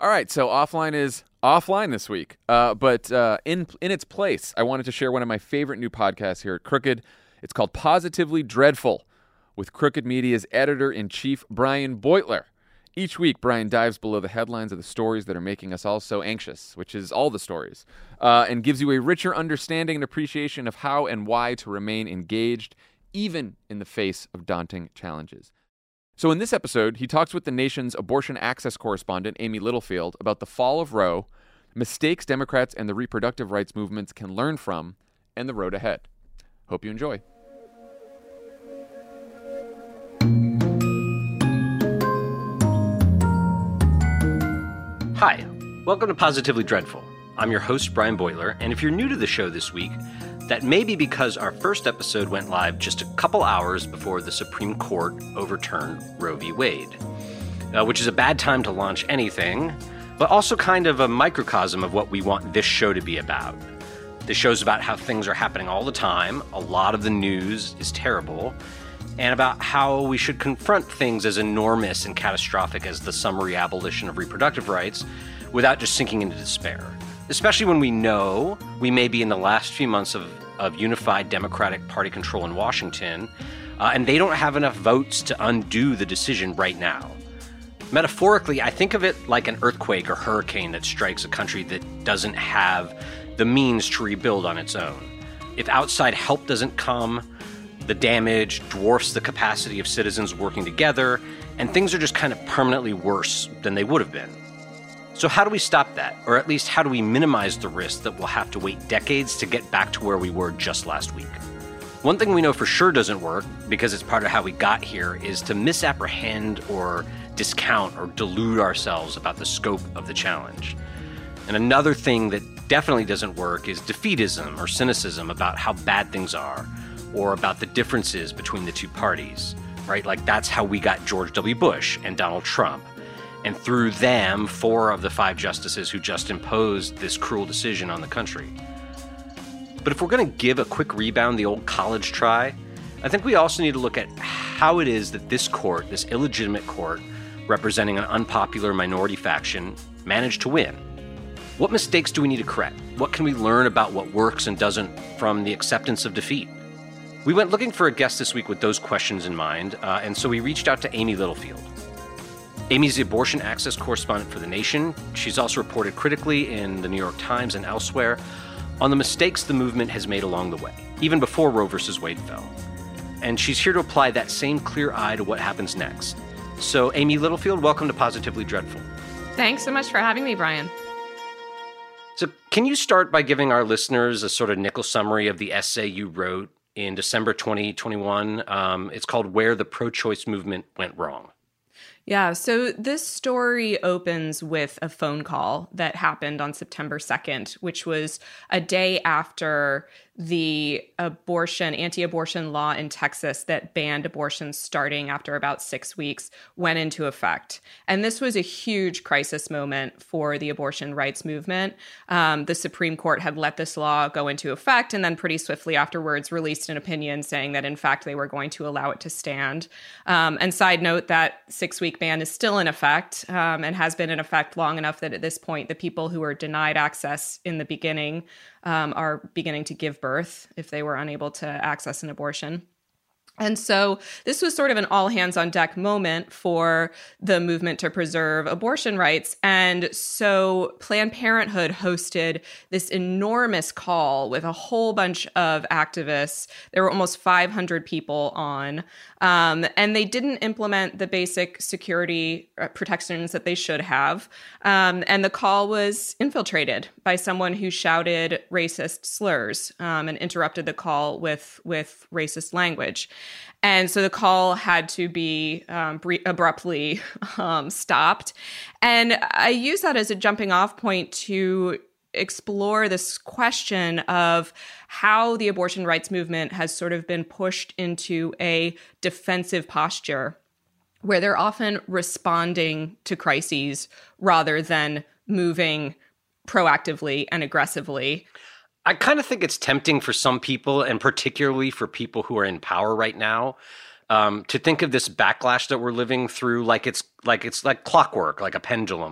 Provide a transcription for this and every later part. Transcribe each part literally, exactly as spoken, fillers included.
All right, so offline is offline this week. Uh, but uh, in in its place, I wanted to share one of my favorite new podcasts here at Crooked. It's called Positively Dreadful, with Crooked Media's editor-in-chief, Brian Beutler. Each week, Brian dives below the headlines of the stories that are making us all so anxious, which is all the stories, uh, and gives you a richer understanding and appreciation of how and why to remain engaged, even in the face of daunting challenges. So in this episode, he talks with the nation's abortion access correspondent, Amy Littlefield, about the fall of Roe, mistakes Democrats and the reproductive rights movements can learn from, and the road ahead. Hope you enjoy. Hi, welcome to Positively Dreadful. I'm your host, Brian Beutler, and if you're new to the show this week, that may be because our first episode went live just a couple hours before the Supreme Court overturned Roe v. Wade, uh, which is a bad time to launch anything, but also kind of a microcosm of what we want this show to be about. This show's about how things are happening all the time, a lot of the news is terrible, and about how we should confront things as enormous and catastrophic as the summary abolition of reproductive rights without just sinking into despair. Especially when we know we may be in the last few months of, of unified Democratic Party control in Washington, uh, and they don't have enough votes to undo the decision right now. Metaphorically, I think of it like an earthquake or hurricane that strikes a country that doesn't have the means to rebuild on its own. If outside help doesn't come, the damage dwarfs the capacity of citizens working together, and things are just kind of permanently worse than they would have been. So how do we stop that? Or at least how do we minimize the risk that we'll have to wait decades to get back to where we were just last week? One thing we know for sure doesn't work, because it's part of how we got here, is to misapprehend or discount or delude ourselves about the scope of the challenge. And another thing that definitely doesn't work is defeatism or cynicism about how bad things are, or about the differences between the two parties, right? Like that's how we got George W. Bush and Donald Trump. And through them, four of the five justices who just imposed this cruel decision on the country. But if we're going to give a quick rebound the old college try, I think we also need to look at how it is that this court, this illegitimate court, representing an unpopular minority faction, managed to win. What mistakes do we need to correct? What can we learn about what works and doesn't from the acceptance of defeat? We went looking for a guest this week with those questions in mind, uh, and so we reached out to Amy Littlefield. Amy's the abortion access correspondent for The Nation. She's also reported critically in the New York Times and elsewhere on the mistakes the movement has made along the way, even before Roe versus Wade fell. And she's here to apply that same clear eye to what happens next. So, Amy Littlefield, welcome to Positively Dreadful. Thanks so much for having me, Brian. So, can you start by giving our listeners a sort of nickel summary of the essay you wrote in December twenty twenty-one? Um, it's called Where the Pro-Choice Movement Went Wrong. Yeah, so this story opens with a phone call that happened on September second, which was a day after the abortion, anti-abortion law in Texas that banned abortions starting after about six weeks went into effect. And this was a huge crisis moment for the abortion rights movement. Um, the Supreme Court had let this law go into effect and then pretty swiftly afterwards released an opinion saying that, in fact, they were going to allow it to stand. Um, and side note, that six-week ban is still in effect um, and has been in effect long enough that at this point, the people who were denied access in the beginning Um, are beginning to give birth if they were unable to access an abortion. And so this was sort of an all-hands-on-deck moment for the movement to preserve abortion rights. And so Planned Parenthood hosted this enormous call with a whole bunch of activists. There were almost five hundred people on. Um, and they didn't implement the basic security protections that they should have. Um, and the call was infiltrated by someone who shouted racist slurs um, and interrupted the call with, with racist language. And so the call had to be um, bre- abruptly um, stopped. And I use that as a jumping off point to explore this question of how the abortion rights movement has sort of been pushed into a defensive posture where they're often responding to crises rather than moving proactively and aggressively. I kind of think it's tempting for some people, and particularly for people who are in power right now, um, to think of this backlash that we're living through like it's like it's like clockwork, like a pendulum.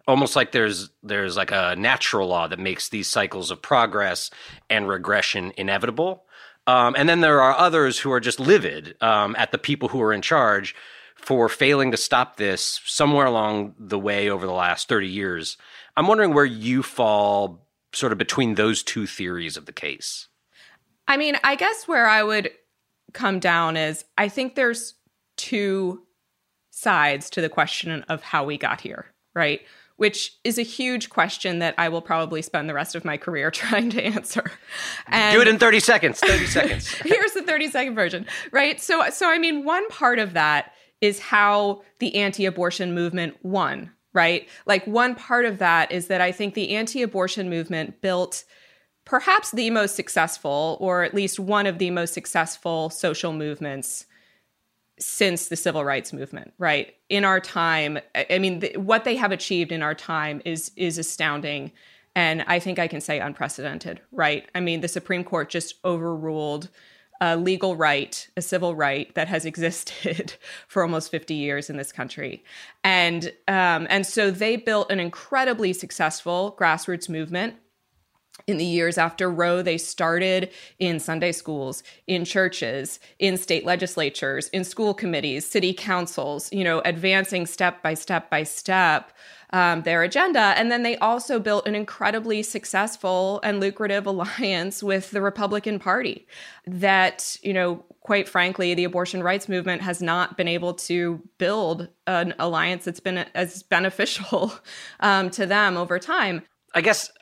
Almost like there's there's like a natural law that makes these cycles of progress and regression inevitable. Um, and then there are others who are just livid um, at the people who are in charge for failing to stop this somewhere along the way over the last thirty years. I'm wondering where you fall sort of between those two theories of the case. I mean, I guess where I would come down is I think there's two sides to the question of how we got here, right? Which is a huge question that I will probably spend the rest of my career trying to answer. And do it in thirty seconds, thirty seconds. Here's the thirty second version, right? So, so I mean, one part of that is how the anti-abortion movement won, right? Like one part of that is that I think the anti-abortion movement built perhaps the most successful, or at least one of the most successful social movements since the civil rights movement, right? In our time, I mean, th- what they have achieved in our time is is astounding. And I think I can say unprecedented, right? I mean, the Supreme Court just overruled a legal right, a civil right that has existed for almost fifty years in this country. And, um, and so they built an incredibly successful grassroots movement. In the years after Roe, they started in Sunday schools, in churches, in state legislatures, in school committees, city councils, you know, advancing step by step by step um, their agenda. And then they also built an incredibly successful and lucrative alliance with the Republican Party that, you know, quite frankly, the abortion rights movement has not been able to build an alliance that's been as beneficial um, to them over time. I guess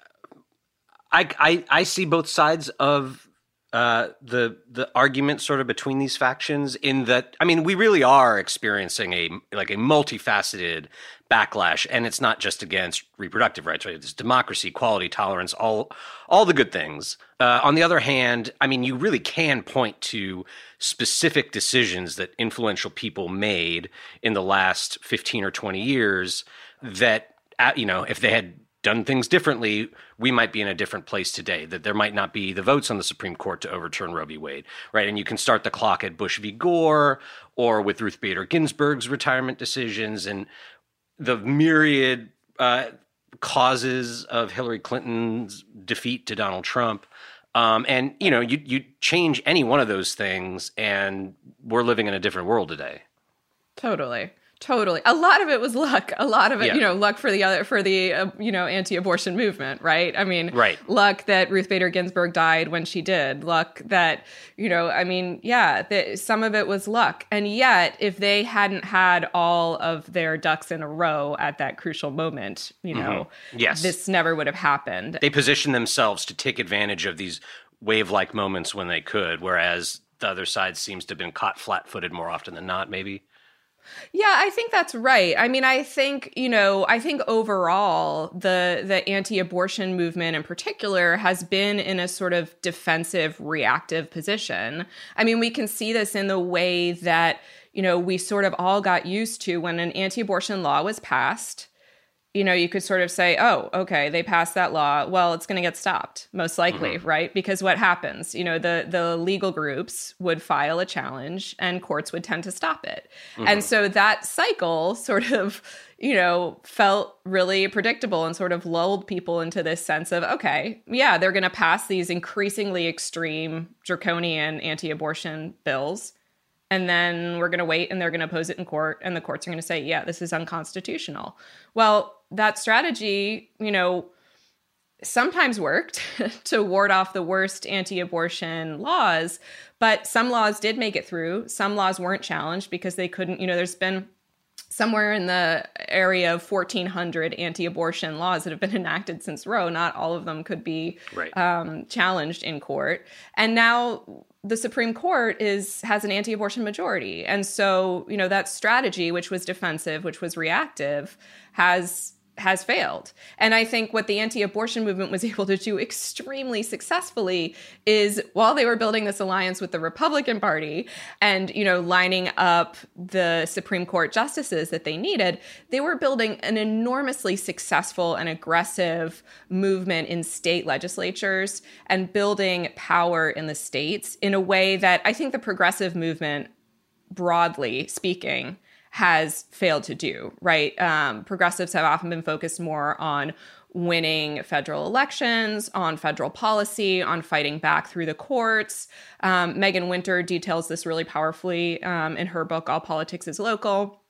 I, I, I see both sides of uh, the the argument sort of between these factions in that, I mean, we really are experiencing a like a multifaceted backlash, and it's not just against reproductive rights, right? It's democracy, equality, tolerance, all all the good things. Uh, on the other hand, I mean, you really can point to specific decisions that influential people made in the last fifteen or twenty years that, you know, if they had done things differently, we might be in a different place today, that there might not be the votes on the Supreme Court to overturn Roe v. Wade, right? And you can start the clock at Bush v. Gore or with Ruth Bader Ginsburg's retirement decisions and the myriad uh, causes of Hillary Clinton's defeat to Donald Trump. Um, and, you know, you, you change any one of those things and we're living in a different world today. Totally. Totally. A lot of it was luck. A lot of it, yeah. you know, luck for the other, for the, uh, you know, anti-abortion movement, right? I mean, right. luck that Ruth Bader Ginsburg died when she did. Luck that, you know, I mean, yeah, the, some of it was luck. And yet, if they hadn't had all of their ducks in a row at that crucial moment, you know, mm-hmm. yes. this never would have happened. They positioned themselves to take advantage of these wave-like moments when they could, whereas the other side seems to have been caught flat-footed more often than not, maybe. Yeah, I think that's right. I mean, I think, you know, I think overall the the anti-abortion movement in particular has been in a sort of defensive, reactive position. I mean, we can see this in the way that, you know, we sort of all got used to when an anti-abortion law was passed. You know, you could sort of say, oh, okay, they passed that law. Well, it's going to get stopped, most likely, mm-hmm. right? Because what happens? You know, the the legal groups would file a challenge and courts would tend to stop it. Mm-hmm. And so that cycle sort of, you know, felt really predictable and sort of lulled people into this sense of, okay, yeah, they're going to pass these increasingly extreme, draconian anti-abortion bills. And then we're going to wait and they're going to oppose it in court. And the courts are going to say, yeah, this is unconstitutional. Well, that strategy, you know, sometimes worked to ward off the worst anti-abortion laws. But some laws did make it through. Some laws weren't challenged because they couldn't, you know, there's been somewhere in the area of fourteen hundred anti-abortion laws that have been enacted since Roe. Not all of them could be right. um, challenged in court. And now the Supreme Court is has an anti-abortion majority. And so, you know, that strategy, which was defensive, which was reactive, has has failed. And I think what the anti-abortion movement was able to do extremely successfully is while they were building this alliance with the Republican Party and, you know, lining up the Supreme Court justices that they needed, they were building an enormously successful and aggressive movement in state legislatures and building power in the states in a way that I think the progressive movement, broadly speaking, has failed to do, right? Um, progressives have often been focused more on winning federal elections, on federal policy, on fighting back through the courts. Um, Megan Winter details this really powerfully um, in her book, All Politics is Local.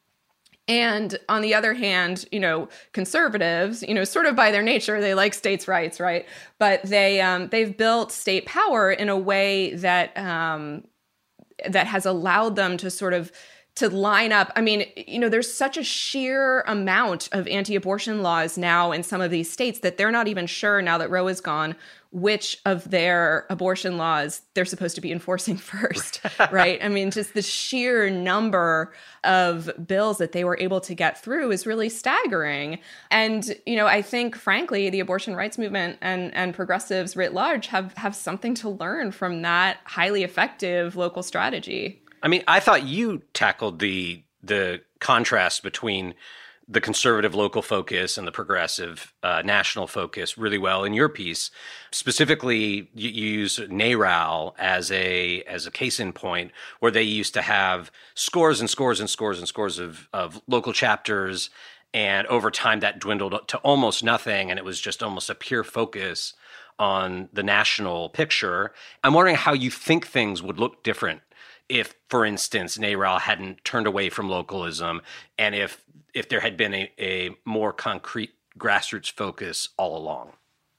And on the other hand, you know, conservatives, you know, sort of by their nature, they like states' rights, right? But they um, they've built state power in a way that um, that has allowed them to sort of to line up. I mean, you know, there's such a sheer amount of anti-abortion laws now in some of these states that they're not even sure, now that Roe is gone, which of their abortion laws they're supposed to be enforcing first, right? I mean, just the sheer number of bills that they were able to get through is really staggering. And, you know, I think, frankly, the abortion rights movement and, and progressives writ large have, have something to learn from that highly effective local strategy. I mean, I thought you tackled the the contrast between the conservative local focus and the progressive uh, national focus really well in your piece. Specifically, you, you use NARAL as a as a case in point, where they used to have scores and scores and scores and scores of, of local chapters, and over time that dwindled to almost nothing, and it was just almost a pure focus on the national picture. I'm wondering how you think things would look different if, for instance, NARAL hadn't turned away from localism, and if if there had been a, a more concrete grassroots focus all along.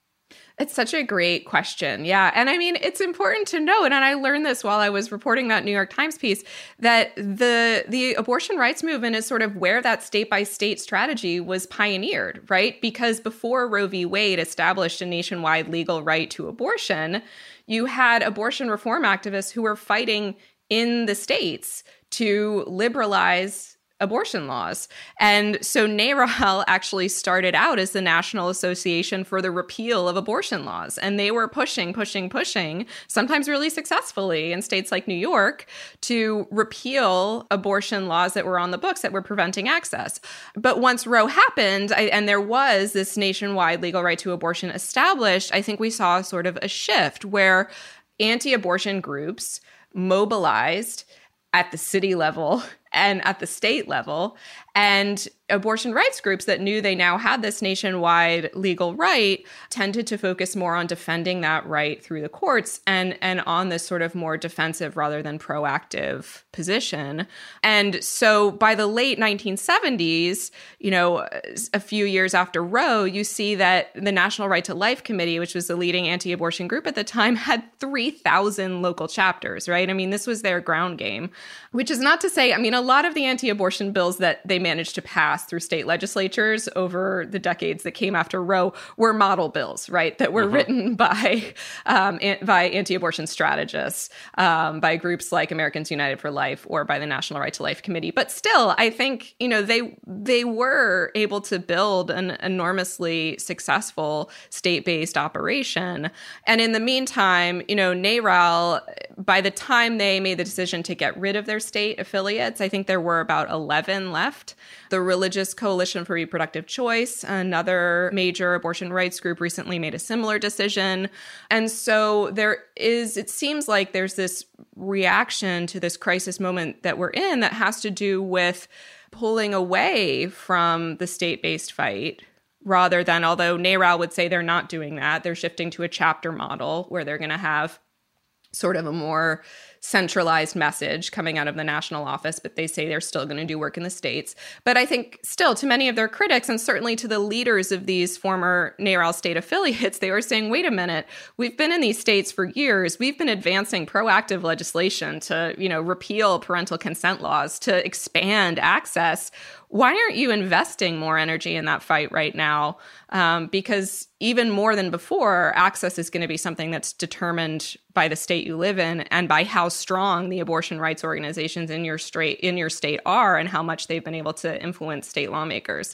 It's such a great question. Yeah. And I mean, it's important to note, and I learned this while I was reporting that New York Times piece, that the the abortion rights movement is sort of where that state-by-state strategy was pioneered, right? Because before Roe v. Wade established a nationwide legal right to abortion, you had abortion reform activists who were fighting in the states to liberalize abortion laws. And so NARAL actually started out as the National Association for the Repeal of Abortion Laws. And they were pushing, pushing, pushing, sometimes really successfully in states like New York, to repeal abortion laws that were on the books that were preventing access. But once Roe happened, I, and there was this nationwide legal right to abortion established, I think we saw sort of a shift where anti-abortion groups mobilized at the city level and at the state level, and abortion rights groups that knew they now had this nationwide legal right tended to focus more on defending that right through the courts and, and on this sort of more defensive rather than proactive position. And so by the late nineteen seventies, you know, a few years after Roe, you see that the National Right to Life Committee, which was the leading anti-abortion group at the time, had three thousand local chapters, right? I mean, this was their ground game, which is not to say, I mean, a lot of the anti-abortion bills that they managed to pass through state legislatures over the decades that came after Roe were model bills, right? That were uh-huh. written by um, an- by anti-abortion strategists, um, by groups like Americans United for Life or by the National Right to Life Committee. But still, I think, you know, they they were able to build an enormously successful state-based operation. And in the meantime, you know, NARAL, by the time they made the decision to get rid of their state affiliates, I think there were about eleven left. The Religious Coalition for Reproductive Choice, another major abortion rights group, recently made a similar decision. And so there is, it seems like there's this reaction to this crisis moment that we're in that has to do with pulling away from the state-based fight rather than, although NARAL would say they're not doing that, they're shifting to a chapter model where they're going to have sort of a more centralized message coming out of the national office, but they say they're still going to do work in the states. But I think still, to many of their critics, and certainly to the leaders of these former NARAL state affiliates, they were saying, wait a minute, we've been in these states for years. We've been advancing proactive legislation to, you know, repeal parental consent laws, to expand access. Why aren't you investing more energy in that fight right now? Um, because even more than before, access is going to be something that's determined by the state you live in and by how strong the abortion rights organizations in your state in your state are and how much they've been able to influence state lawmakers.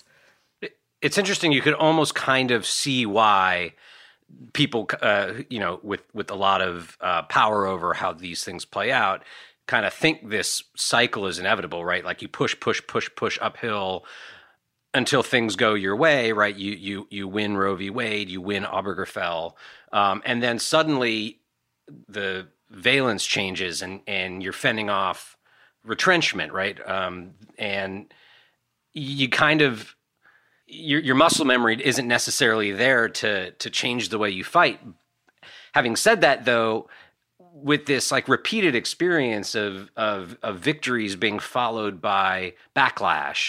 It's interesting. You could almost kind of see why people, uh, you know, with with a lot of uh, power over how these things play out, kind of think this cycle is inevitable, right? Like you push, push, push, push uphill until things go your way, right? You you you win Roe v. Wade, you win Obergefell, um, and then suddenly the valence changes, and and you're fending off retrenchment, right? Um, and you kind of your your muscle memory isn't necessarily there to to change the way you fight. Having said that, though, with this like repeated experience of of, of victories being followed by backlash,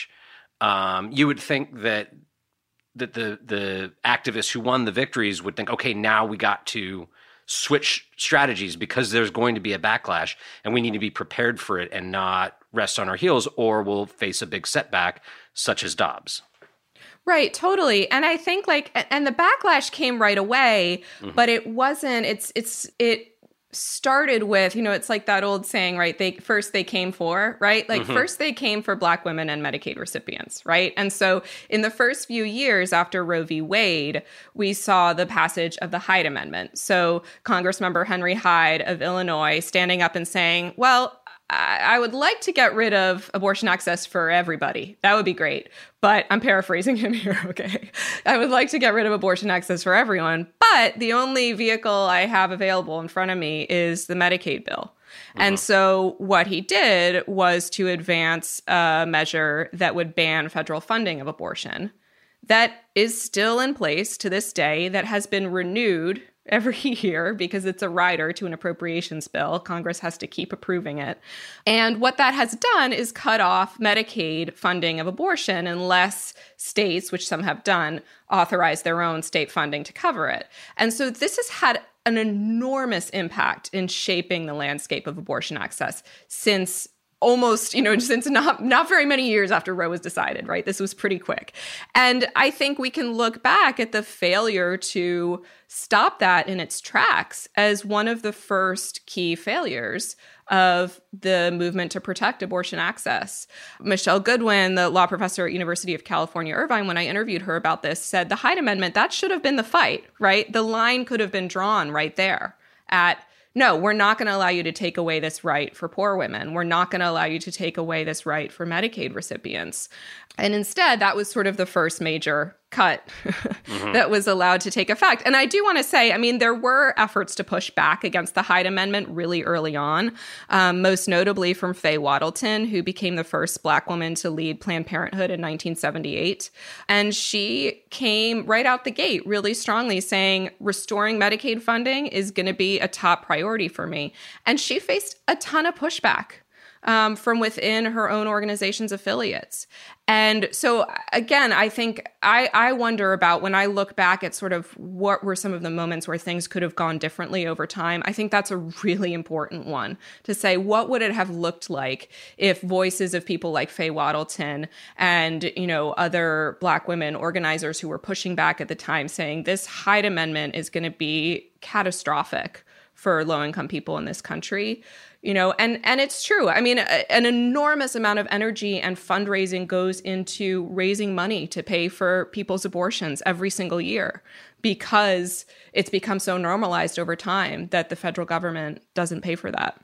um, you would think that that the the activists who won the victories would think, okay, now we got to switch strategies because there's going to be a backlash and we need to be prepared for it and not rest on our heels, or we'll face a big setback such as Dobbs. Right, totally. And I think like, and the backlash came right away, mm-hmm. but it wasn't, it's, it's, it started with, you know, it's like that old saying, right? They first they came for, right? Like mm-hmm. first they came for Black women and Medicaid recipients, right? And so in the first few years after Roe v. Wade, we saw the passage of the Hyde Amendment. So Congressmember Henry Hyde of Illinois standing up and saying, well, I would like to get rid of abortion access for everybody. That would be great. But I'm paraphrasing him here, okay? I would like to get rid of abortion access for everyone. But the only vehicle I have available in front of me is the Medicaid bill. Uh-huh. And so what he did was to advance a measure that would ban federal funding of abortion. That is still in place to this day, that has been renewed every year because it's a rider to an appropriations bill. Congress has to keep approving it. And what that has done is cut off Medicaid funding of abortion unless states, which some have done, authorize their own state funding to cover it. And so this has had an enormous impact in shaping the landscape of abortion access since almost, you know, since not not very many years after Roe was decided, right? This was pretty quick. And I think we can look back at the failure to stop that in its tracks as one of the first key failures of the movement to protect abortion access. Michelle Goodwin, the law professor at University of California, Irvine, when I interviewed her about this, said the Hyde Amendment, that should have been the fight, right? The line could have been drawn right there at, no, we're not going to allow you to take away this right for poor women. We're not going to allow you to take away this right for Medicaid recipients. And instead, that was sort of the first major cut mm-hmm. that was allowed to take effect. And I do want to say, I mean, there were efforts to push back against the Hyde Amendment really early on, um, most notably from Faye Wattleton, who became the first Black woman to lead Planned Parenthood in nineteen seventy-eight. And she came right out the gate really strongly saying, restoring Medicaid funding is going to be a top priority for me. And she faced a ton of pushback Um, from within her own organization's affiliates. And so, again, I think I, I wonder about when I look back at sort of what were some of the moments where things could have gone differently over time. I think that's a really important one to say, what would it have looked like if voices of people like Faye Wattleton and, you know, other Black women organizers who were pushing back at the time saying this Hyde Amendment is going to be catastrophic for low-income people in this country. You know, and, and it's true. I mean, a, an enormous amount of energy and fundraising goes into raising money to pay for people's abortions every single year because it's become so normalized over time that the federal government doesn't pay for that.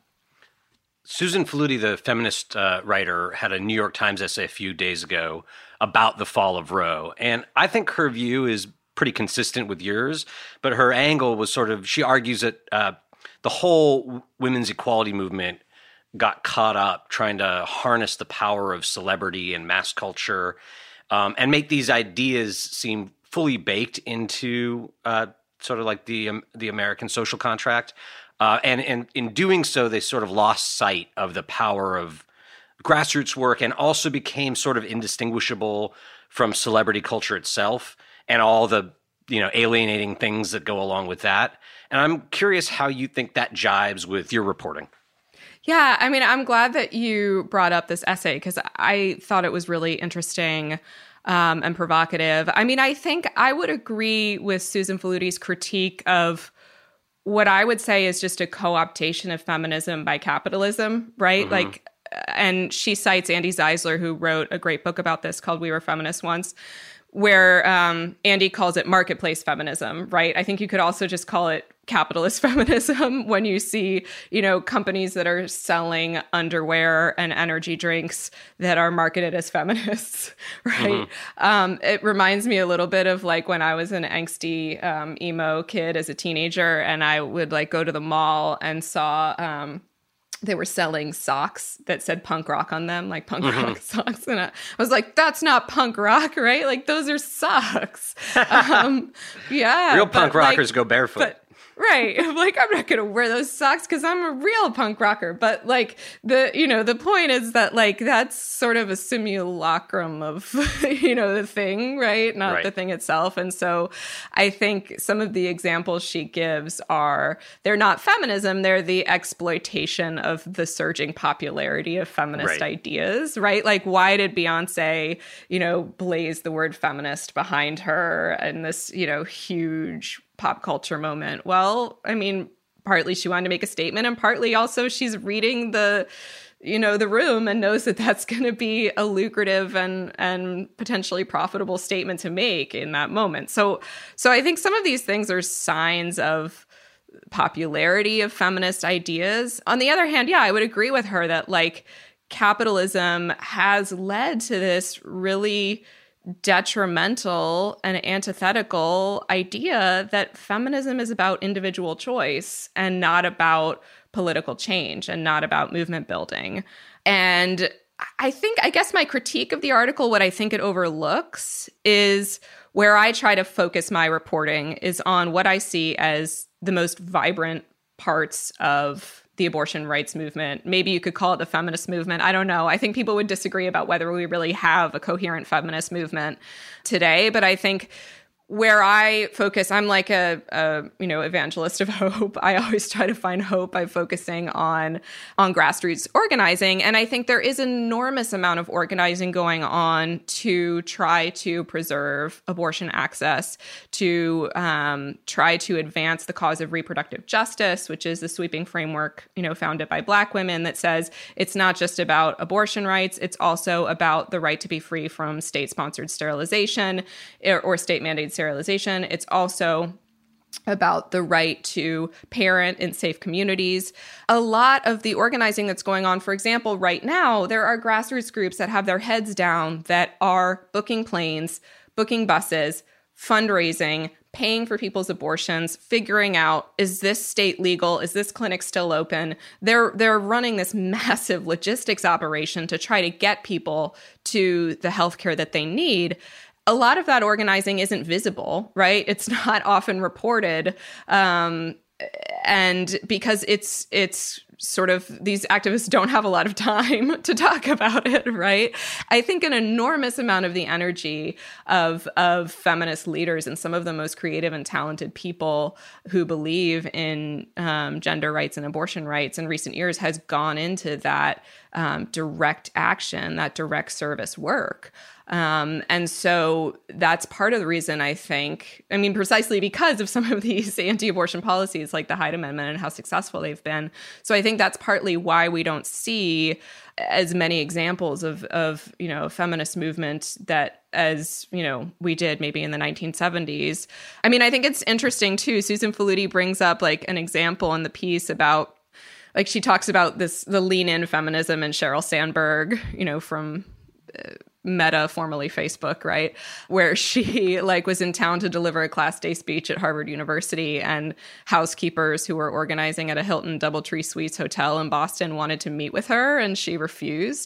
Susan Faludi, the feminist uh, writer, had a New York Times essay a few days ago about the fall of Roe. And I think her view is pretty consistent with yours, but her angle was sort of, she argues that uh, the whole women's equality movement got caught up trying to harness the power of celebrity and mass culture um, and make these ideas seem fully baked into uh, sort of like the um, the American social contract. Uh, and, and in doing so, they sort of lost sight of the power of grassroots work and also became sort of indistinguishable from celebrity culture itself and all the, you know, alienating things that go along with that. And I'm curious how you think that jives with your reporting. Yeah, I mean, I'm glad that you brought up this essay because I thought it was really interesting um, and provocative. I mean, I think I would agree with Susan Faludi's critique of what I would say is just a co-optation of feminism by capitalism, right? Mm-hmm. Like, and she cites Andy Zeisler, who wrote a great book about this called We Were Feminists Once, where um, Andy calls it marketplace feminism, right? I think you could also just call it capitalist feminism when you see, you know, companies that are selling underwear and energy drinks that are marketed as feminists, right? Mm-hmm. Um, it reminds me a little bit of like when I was an angsty um, emo kid as a teenager and I would like go to the mall and saw... Um, they were selling socks that said punk rock on them, like punk Mm-hmm. rock socks. And I was like, that's not punk rock, right? Like, those are socks. um, yeah. Real punk but, like, rockers go barefoot. But, right. I'm like, I'm not going to wear those socks because I'm a real punk rocker. But like the, you know, the point is that like, that's sort of a simulacrum of, you know, the thing, right? Not Right. the thing itself. And so I think some of the examples she gives are, they're not feminism. They're the exploitation of the surging popularity of feminist Right. ideas, right? Like, why did Beyonce, you know, blaze the word feminist behind her and this, you know, huge pop culture moment? Well, I mean, partly she wanted to make a statement, and partly also she's reading the, you know, the room and knows that that's going to be a lucrative and and potentially profitable statement to make in that moment. So, so I think some of these things are signs of popularity of feminist ideas. On the other hand, yeah, I would agree with her that like capitalism has led to this really detrimental and antithetical idea that feminism is about individual choice and not about political change and not about movement building. And I think, I guess my critique of the article, what I think it overlooks is where I try to focus my reporting is on what I see as the most vibrant parts of the abortion rights movement. Maybe you could call it the feminist movement. I don't know. I think people would disagree about whether we really have a coherent feminist movement today. But I think where I focus, I'm like a, a, you know, evangelist of hope. I always try to find hope by focusing on, on grassroots organizing. And I think there is an enormous amount of organizing going on to try to preserve abortion access, to um, try to advance the cause of reproductive justice, which is the sweeping framework, you know, founded by Black women that says it's not just about abortion rights, it's also about the right to be free from state-sponsored sterilization or, or state-mandated sterilization. It's also about the right to parent in safe communities. A lot of the organizing that's going on, for example, right now, there are grassroots groups that have their heads down that are booking planes, booking buses, fundraising, paying for people's abortions, figuring out, is this state legal? Is this clinic still open? They're they're running this massive logistics operation to try to get people to the healthcare that they need. A lot of that organizing isn't visible, right? It's not often reported. Um, and because it's it's sort of, these activists don't have a lot of time to talk about it, right? I think an enormous amount of the energy of, of feminist leaders and some of the most creative and talented people who believe in um, gender rights and abortion rights in recent years has gone into that um, direct action, that direct service work. Um, and so that's part of the reason I think, I mean, precisely because of some of these anti-abortion policies like the Hyde Amendment and how successful they've been. So I think that's partly why we don't see as many examples of, of, you know, feminist movement that as, you know, we did maybe in the nineteen seventies. I mean, I think it's interesting too. Susan Faludi brings up like an example in the piece about, like she talks about this, the lean in feminism and Sheryl Sandberg, you know, from uh, Meta, formerly Facebook, right? Where she like was in town to deliver a class day speech at Harvard University, and housekeepers who were organizing at a Hilton DoubleTree Suites hotel in Boston wanted to meet with her, and she refused.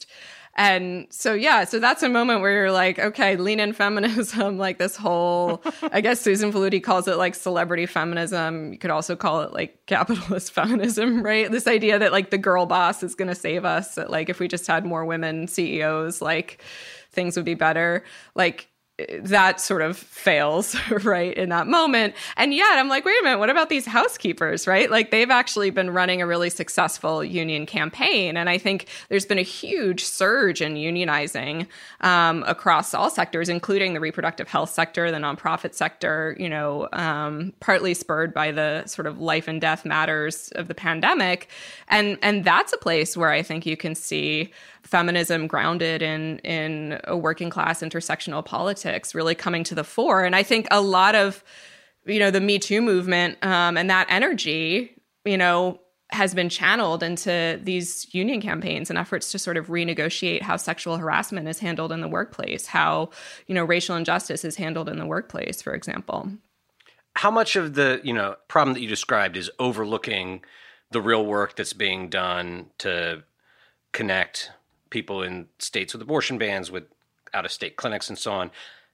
And so, yeah, so that's a moment where you're like, okay, lean in feminism, like this whole, I guess Susan Faludi calls it like celebrity feminism. You could also call it like capitalist feminism, right? This idea that like the girl boss is going to save us, that like if we just had more women C E Os, like things would be better. Like that sort of fails, right, in that moment. And yet I'm like, wait a minute, what about these housekeepers, right? Like they've actually been running a really successful union campaign. And I think there's been a huge surge in unionizing um, across all sectors, including the reproductive health sector, the nonprofit sector, you know, um, partly spurred by the sort of life and death matters of the pandemic. And, and that's a place where I think you can see feminism grounded in in a working class intersectional politics really coming to the fore. And I think a lot of, you know, the Me Too movement um, and that energy, you know, has been channeled into these union campaigns and efforts to sort of renegotiate how sexual harassment is handled in the workplace, how, you know, racial injustice is handled in the workplace, for example. How much of the, you know, problem that you described is overlooking the real work that's being done to connect people in states with abortion bans with out-of-state clinics and so on,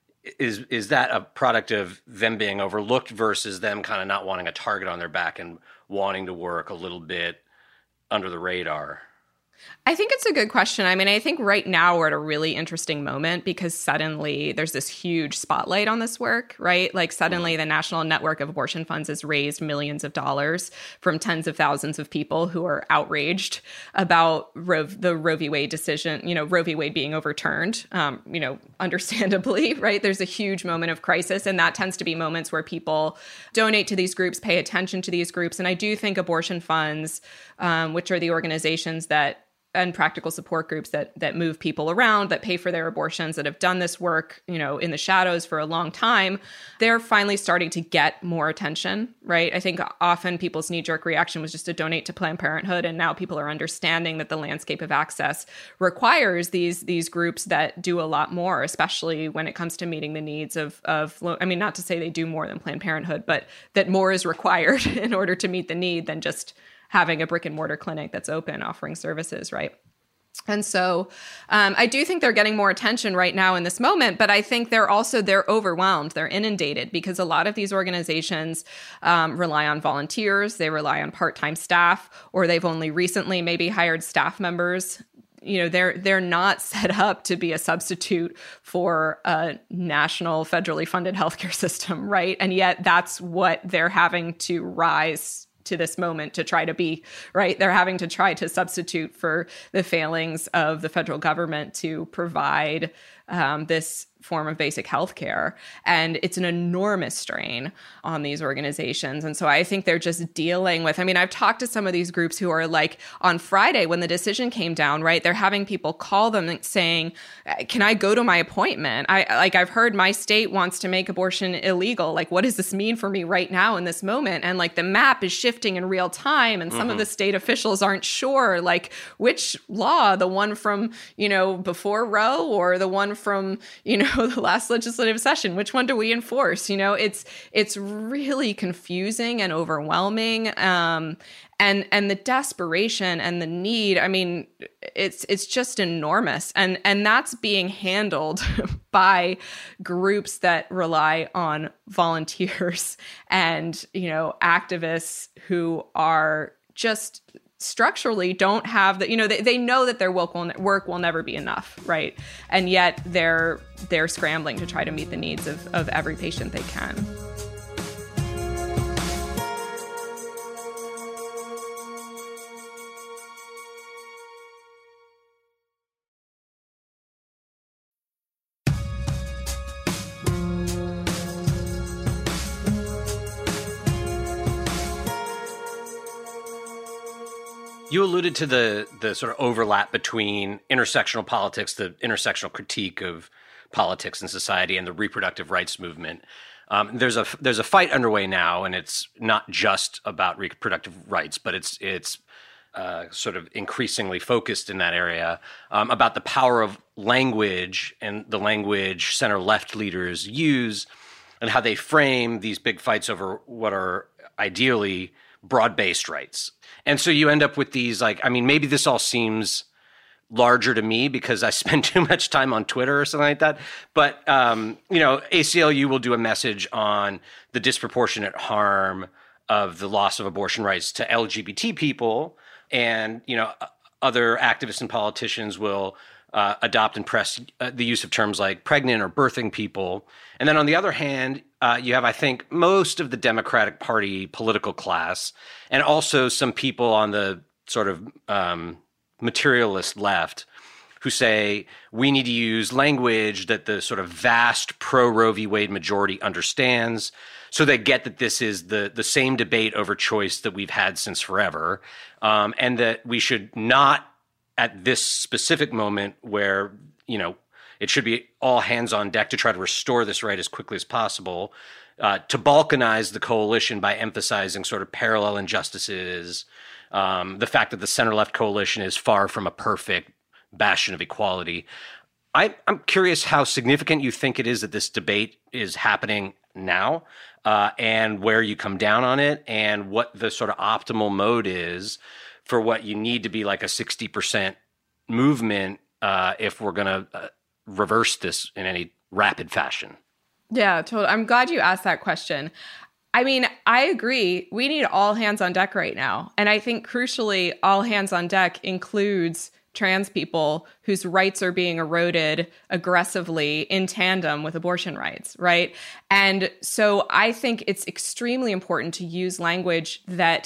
is is that a product of them being overlooked versus them kind of not wanting a target on their back and wanting to work a little bit under the radar? I think it's a good question. I mean, I think right now we're at a really interesting moment because suddenly there's this huge spotlight on this work, right? Like suddenly the National Network of Abortion Funds has raised millions of dollars from tens of thousands of people who are outraged about Roe, the Roe v. Wade decision, you know, Roe v. Wade being overturned, um, you know, understandably, right? There's a huge moment of crisis, and that tends to be moments where people donate to these groups, pay attention to these groups. And I do think abortion funds, um, which are the organizations that and practical support groups that that move people around, that pay for their abortions, that have done this work, you know, in the shadows for a long time, they're finally starting to get more attention, right? I think often people's knee-jerk reaction was just to donate to Planned Parenthood, and now people are understanding that the landscape of access requires these these groups that do a lot more, especially when it comes to meeting the needs of of. I mean, not to say they do more than Planned Parenthood, but that more is required in order to meet the need than just having a brick and mortar clinic that's open offering services, right? And so um, I do think they're getting more attention right now in this moment, but I think they're also, they're overwhelmed, they're inundated because a lot of these organizations um, rely on volunteers, they rely on part-time staff, or they've only recently maybe hired staff members. You know, they're they're not set up to be a substitute for a national federally funded healthcare system, right? And yet that's what they're having to rise to this moment to try to be, right? They're having to try to substitute for the failings of the federal government to provide um, this form of basic health care. And it's an enormous strain on these organizations. And so I think they're just dealing with, I mean, I've talked to some of these groups who are like, on Friday when the decision came down, right, they're having people call them saying, can I go to my appointment? I like, I've heard my state wants to make abortion illegal. Like, what does this mean for me right now in this moment? And like the map is shifting in real time. And some mm-hmm. of the state officials aren't sure, like which law, the one from, you know, before Roe or the one from, you know, the last legislative session, which one do we enforce? You know, it's it's really confusing and overwhelming. Um, and and the desperation and the need, I mean, it's it's just enormous. And and that's being handled by groups that rely on volunteers and, you know, activists who are just structurally don't have the, you know, they, they know that their work will, work will never be enough, right? And yet they're they're scrambling to try to meet the needs of, of every patient they can. You alluded to the the sort of overlap between intersectional politics, the intersectional critique of politics and society, and the reproductive rights movement. Um, there's a there's a fight underway now, and it's not just about reproductive rights, but it's it's uh, sort of increasingly focused in that area um, about the power of language and the language center-left leaders use, and how they frame these big fights over what are ideally broad-based rights. And so you end up with these, like, I mean, maybe this all seems larger to me because I spend too much time on Twitter or something like that. But, um, you know, A C L U will do a message on the disproportionate harm of the loss of abortion rights to L G B T people. And, you know, other activists and politicians will uh, adopt and press uh, the use of terms like pregnant or birthing people. And then on the other hand, Uh, you have, I think, most of the Democratic Party political class and also some people on the sort of um, materialist left who say we need to use language that the sort of vast pro-Roe v. Wade majority understands, so they get that this is the, the same debate over choice that we've had since forever, um, and that we should not, at this specific moment where, you know, it should be all hands on deck to try to restore this right as quickly as possible, uh, to balkanize the coalition by emphasizing sort of parallel injustices, um, the fact that the center-left coalition is far from a perfect bastion of equality. I, I'm curious how significant you think it is that this debate is happening now, uh, and where you come down on it, and what the sort of optimal mode is for what you need to be like a sixty percent movement uh, if we're going to uh, reverse this in any rapid fashion. Yeah, totally. I'm glad you asked that question. I mean, I agree. We need all hands on deck right now. And I think crucially, all hands on deck includes trans people whose rights are being eroded aggressively in tandem with abortion rights, right? And so I think it's extremely important to use language that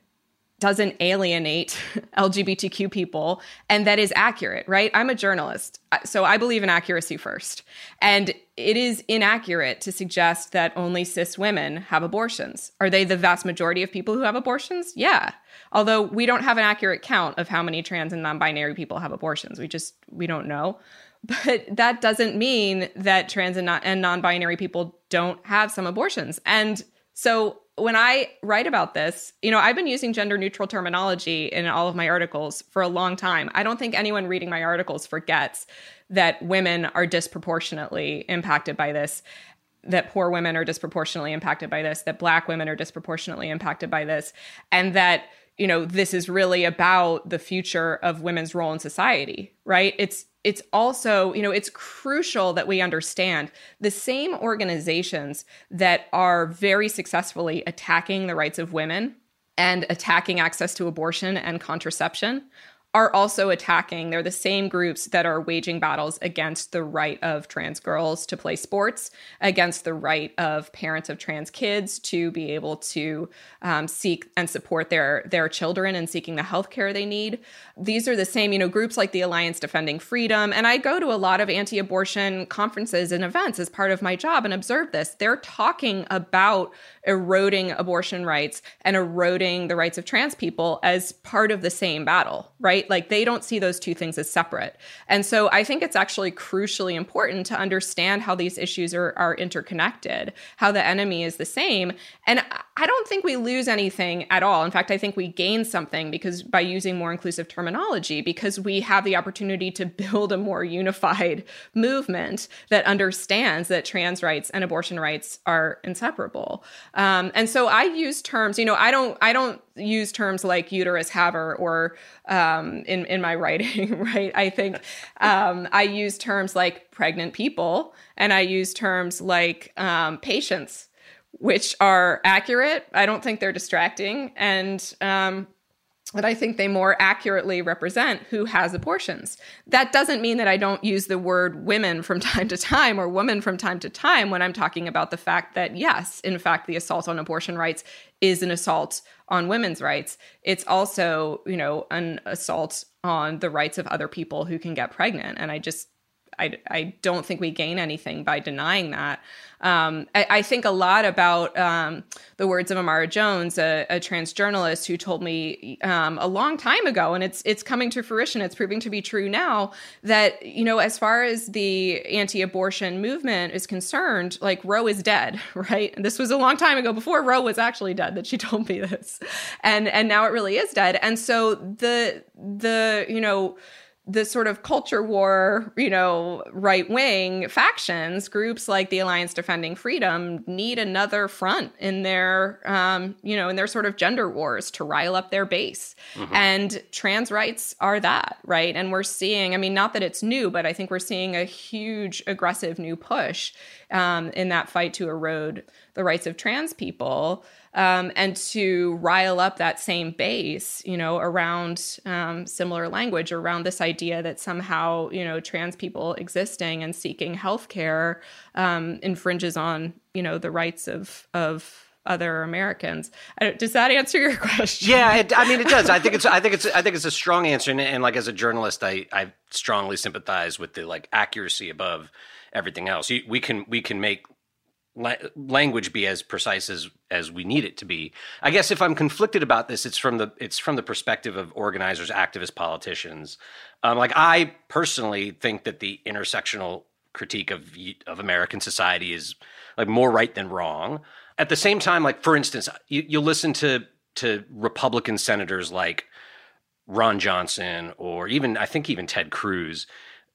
doesn't alienate L G B T Q people and that is accurate, right? I'm a journalist, so I believe in accuracy first. And it is inaccurate to suggest that only cis women have abortions. Are they the vast majority of people who have abortions? Yeah. Although we don't have an accurate count of how many trans and non-binary people have abortions. We just, we don't know. But that doesn't mean that trans and, non- and non-binary people don't have some abortions. And so when I write about this, you know, I've been using gender neutral terminology in all of my articles for a long time. I don't think anyone reading my articles forgets that women are disproportionately impacted by this, that poor women are disproportionately impacted by this, that Black women are disproportionately impacted by this, and that, you know, this is really about the future of women's role in society, right? It's It's also, you know, it's crucial that we understand the same organizations that are very successfully attacking the rights of women and attacking access to abortion and contraception are also attacking, they're the same groups that are waging battles against the right of trans girls to play sports, against the right of parents of trans kids to be able to um, seek and support their, their children in seeking the healthcare they need. These are the same, you know, groups like the Alliance Defending Freedom. And I go to a lot of anti-abortion conferences and events as part of my job and observe this. They're talking about eroding abortion rights and eroding the rights of trans people as part of the same battle, right? Like they don't see those two things as separate. And so I think it's actually crucially important to understand how these issues are, are interconnected, how the enemy is the same. And I don't think we lose anything at all. In fact, I think we gain something because by using more inclusive terminology, because we have the opportunity to build a more unified movement that understands that trans rights and abortion rights are inseparable. Um, and so I use terms, you know, I don't, I don't use terms like uterus haver or um, in, in my writing, right? I think um, I use terms like pregnant people and I use terms like um, patients, which are accurate. I don't think they're distracting. And um, but I think they more accurately represent who has abortions. That doesn't mean that I don't use the word women from time to time or woman from time to time when I'm talking about the fact that, yes, in fact, the assault on abortion rights is an assault on women's rights. It's also, you know, an assault on the rights of other people who can get pregnant. And I just, I, I don't think we gain anything by denying that. Um, I, I think a lot about um, the words of Amara Jones, a, a trans journalist who told me um, a long time ago, and it's it's coming to fruition, it's proving to be true now, that, you know, as far as the anti-abortion movement is concerned, like Roe is dead, right? And this was a long time ago, before Roe was actually dead, that she told me this. And and now it really is dead. And so the the, you know, the sort of culture war, you know, right-wing factions, groups like the Alliance Defending Freedom need another front in their, um, you know, in their sort of gender wars to rile up their base. Mm-hmm. And trans rights are that, right? And we're seeing, I mean, not that it's new, but I think we're seeing a huge, aggressive new push um, in that fight to erode the rights of trans people. Um, and to rile up that same base, you know, around um, similar language, around this idea that somehow, you know, trans people existing and seeking healthcare um, infringes on, you know, the rights of of other Americans. Does that answer your question? Yeah, it, I mean, it does. I think it's. I think it's. I think it's a strong answer. And, and like as a journalist, I I strongly sympathize with the like accuracy above everything else. You, we can we can make La- language be as precise as as we need it to be. I guess if I'm conflicted about this, it's from the it's from the perspective of organizers, activists, politicians. Um, like I personally think that the intersectional critique of of American society is like more right than wrong. At the same time, like for instance, you, you'll listen to to Republican senators like Ron Johnson or even I think even Ted Cruz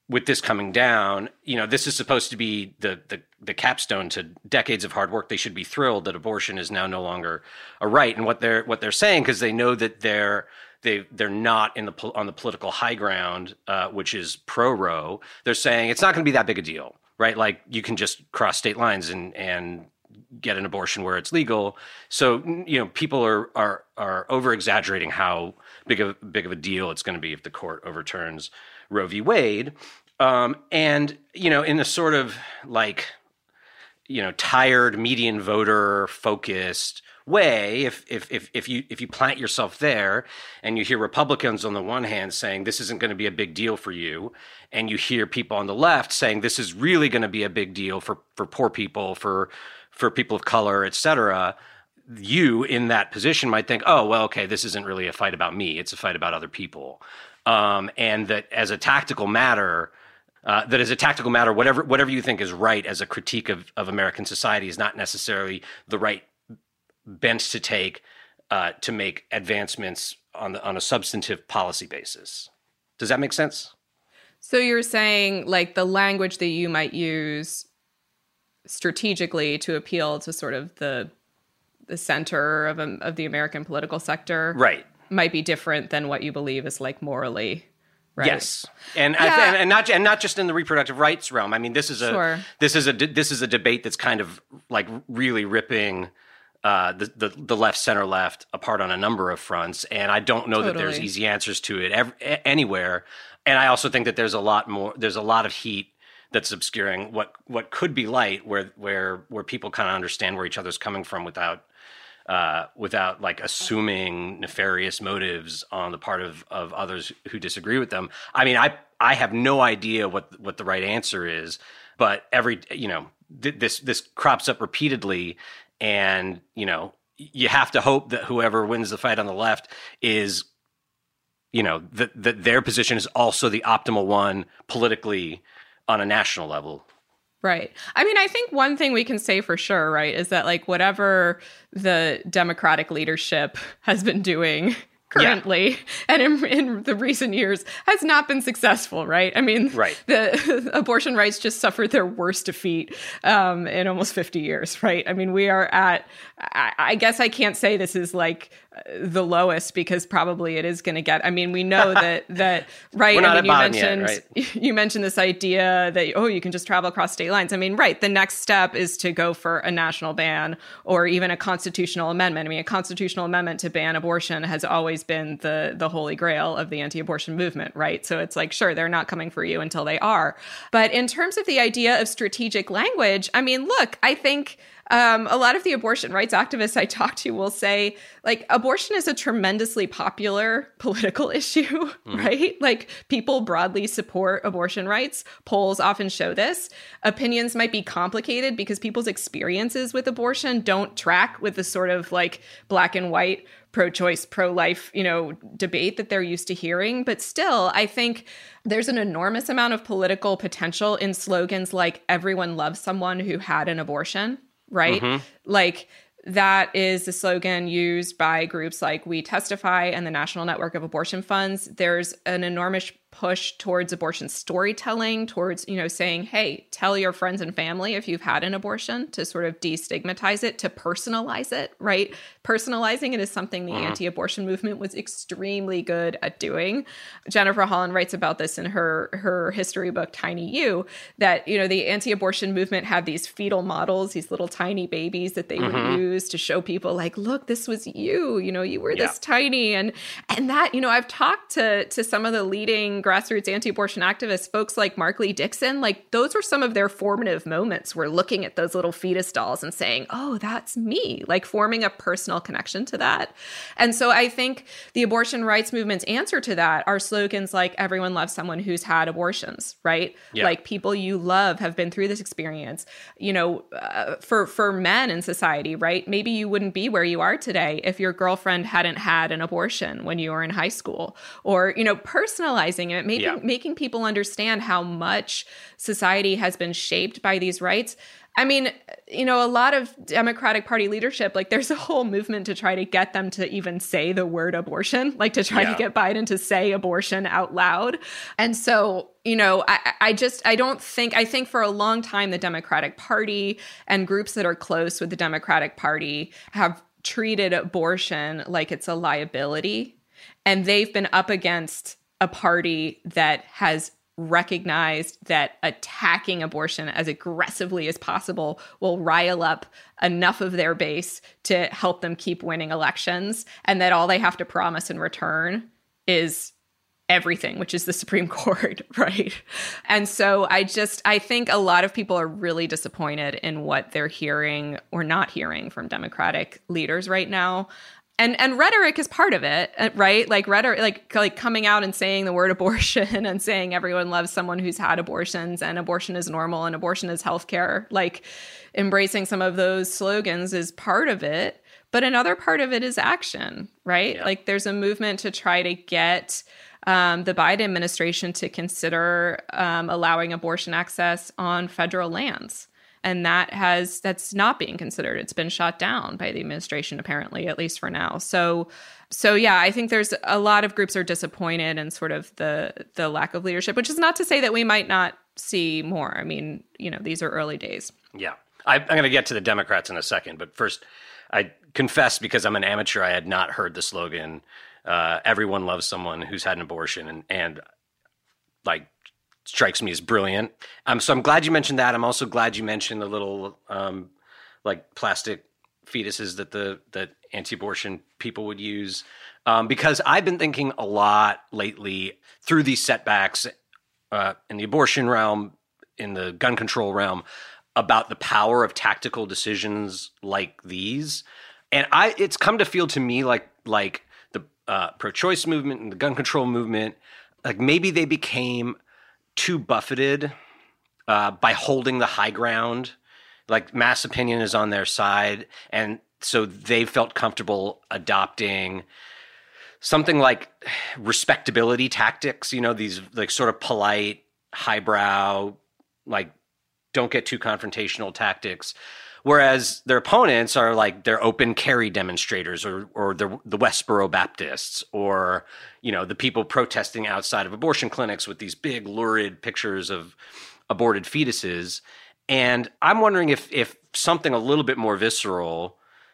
with this coming down, you know, this is supposed to be the, the the capstone to decades of hard work. They should be thrilled that abortion is now no longer a right. And what they're what they're saying, because they know that they're they they're not in the on the political high ground, uh, which is pro-Roe. They're saying it's not going to be that big a deal, right? Like you can just cross state lines and and get an abortion where it's legal. So you know, people are are are over exaggerating how big of big of a deal it's going to be if the court overturns Roe v. Wade. Um, and, you know, in a sort of like, you know, tired median voter focused way, if, if, if, if you, if you plant yourself there and you hear Republicans on the one hand saying this isn't going to be a big deal for you, and you hear people on the left saying this is really going to be a big deal for, for poor people, for, for people of color, et cetera, you in that position might think, oh, well, okay, this isn't really a fight about me. It's a fight about other people. Um, and that as a tactical matter, uh, that as a tactical matter, whatever whatever you think is right as a critique of, of American society is not necessarily the right bent to take uh, to make advancements on the, on a substantive policy basis. Does that make sense? So you're saying like the language that you might use strategically to appeal to sort of the the center of um, of the American political sector, right, might be different than what you believe is like morally right. Yes, and, yeah. and and not and not just in the reproductive rights realm. I mean, this is a sure. this is a this is a debate that's kind of like really ripping uh, the, the the left, center, left apart on a number of fronts. And I don't know totally. that there's easy answers to it ever, anywhere. And I also think that there's a lot more. There's a lot of heat that's obscuring what what could be light, where where where people kind of understand where each other's coming from without. Uh, without like assuming nefarious motives on the part of, of others who disagree with them. I mean, I I have no idea what what the right answer is, but every you know th- this this crops up repeatedly, and you know you have to hope that whoever wins the fight on the left is, you know, that that their position is also the optimal one politically on a national level. Right. I mean, I think one thing we can say for sure, right, is that like whatever the Democratic leadership has been doing currently yeah. and in, in the recent years has not been successful, right? I mean, right. the abortion rights just suffered their worst defeat um, in almost fifty years, right? I mean, we are at, I, I guess I can't say this is like the lowest because probably it is going to get, I mean, we know that, that right. We're not I mean, at you mentioned, yet, right? you mentioned this idea that, oh, you can just travel across state lines. I mean, right. The next step is to go for a national ban or even a constitutional amendment. I mean, a constitutional amendment to ban abortion has always been the, the holy grail of the anti-abortion movement, right? So it's like, sure, they're not coming for you until they are. But in terms of the idea of strategic language, I mean, look, I think Um, a lot of the abortion rights activists I talk to will say, like, abortion is a tremendously popular political issue, mm-hmm. right? Like, people broadly support abortion rights. Polls often show this. Opinions might be complicated because people's experiences with abortion don't track with the sort of, like, black and white pro-choice, pro-life, you know, debate that they're used to hearing. But still, I think there's an enormous amount of political potential in slogans like, everyone loves someone who had an abortion. Right? Mm-hmm. Like that is the slogan used by groups like We Testify and the National Network of Abortion Funds. There's an enormous push towards abortion storytelling, towards, you know, saying, hey, tell your friends and family if you've had an abortion, to sort of destigmatize it, to personalize it, right? Personalizing it is something the mm-hmm. anti-abortion movement was extremely good at doing. Jennifer Holland writes about this in her, her history book, Tiny You, that, you know, the anti-abortion movement had these fetal models, these little tiny babies that they mm-hmm. would use to show people like, look, this was you, you know, you were yeah. this tiny. And, and that, you know, I've talked to, to some of the leading grassroots anti-abortion activists, folks like Mark Lee Dixon, like those were some of their formative moments. We're looking at those little fetus dolls and saying, oh, that's me, like forming a personal connection to that. And so I think the abortion rights movement's answer to that are slogans like, everyone loves someone who's had abortions, right? Yeah. Like people you love have been through this experience. You know, uh, for, for men in society, right? Maybe you wouldn't be where you are today if your girlfriend hadn't had an abortion when you were in high school, or, you know, personalizing normalizing it, making, Yeah. making people understand how much society has been shaped by these rights. I mean, you know, a lot of Democratic Party leadership, like there's a whole movement to try to get them to even say the word abortion, like to try Yeah. to get Biden to say abortion out loud. And so, you know, I, I just, I don't think, I think for a long time, the Democratic Party and groups that are close with the Democratic Party have treated abortion like it's a liability. And they've been up against a party that has recognized that attacking abortion as aggressively as possible will rile up enough of their base to help them keep winning elections, and that all they have to promise in return is everything, which is the Supreme Court, right? And so I just, I think a lot of people are really disappointed in what they're hearing or not hearing from Democratic leaders right now. And and rhetoric is part of it, right? Like rhetoric, like like coming out and saying the word abortion and saying everyone loves someone who's had abortions and abortion is normal and abortion is healthcare. Like embracing some of those slogans is part of it, but another part of it is action, right? Yeah. Like there's a movement to try to get um, the Biden administration to consider um, allowing abortion access on federal lands. And that has, that's not being considered. It's been shot down by the administration, apparently, at least for now. So, so yeah, I think there's a lot of groups are disappointed in sort of the the lack of leadership, which is not to say that we might not see more. I mean, you know, these are early days. Yeah. I, I'm going to get to the Democrats in a second, but first, I confess, because I'm an amateur, I had not heard the slogan, uh, everyone loves someone who's had an abortion, and, and like, strikes me as brilliant. Um, so I'm glad you mentioned that. I'm also glad you mentioned the little um, like plastic fetuses that the that anti-abortion people would use, um, because I've been thinking a lot lately through these setbacks uh, in the abortion realm, in the gun control realm, about the power of tactical decisions like these. And I, it's come to feel to me like like the uh, pro-choice movement and the gun control movement, like maybe they became too buffeted uh, by holding the high ground. Like mass opinion is on their side, and so they felt comfortable adopting something like respectability tactics, you know, these like sort of polite, highbrow, like don't get too confrontational tactics. Whereas their opponents are like they're open carry demonstrators, or or the the Westboro Baptists, or you know the people protesting outside of abortion clinics with these big lurid pictures of aborted fetuses. And I'm wondering if if something a little bit more visceral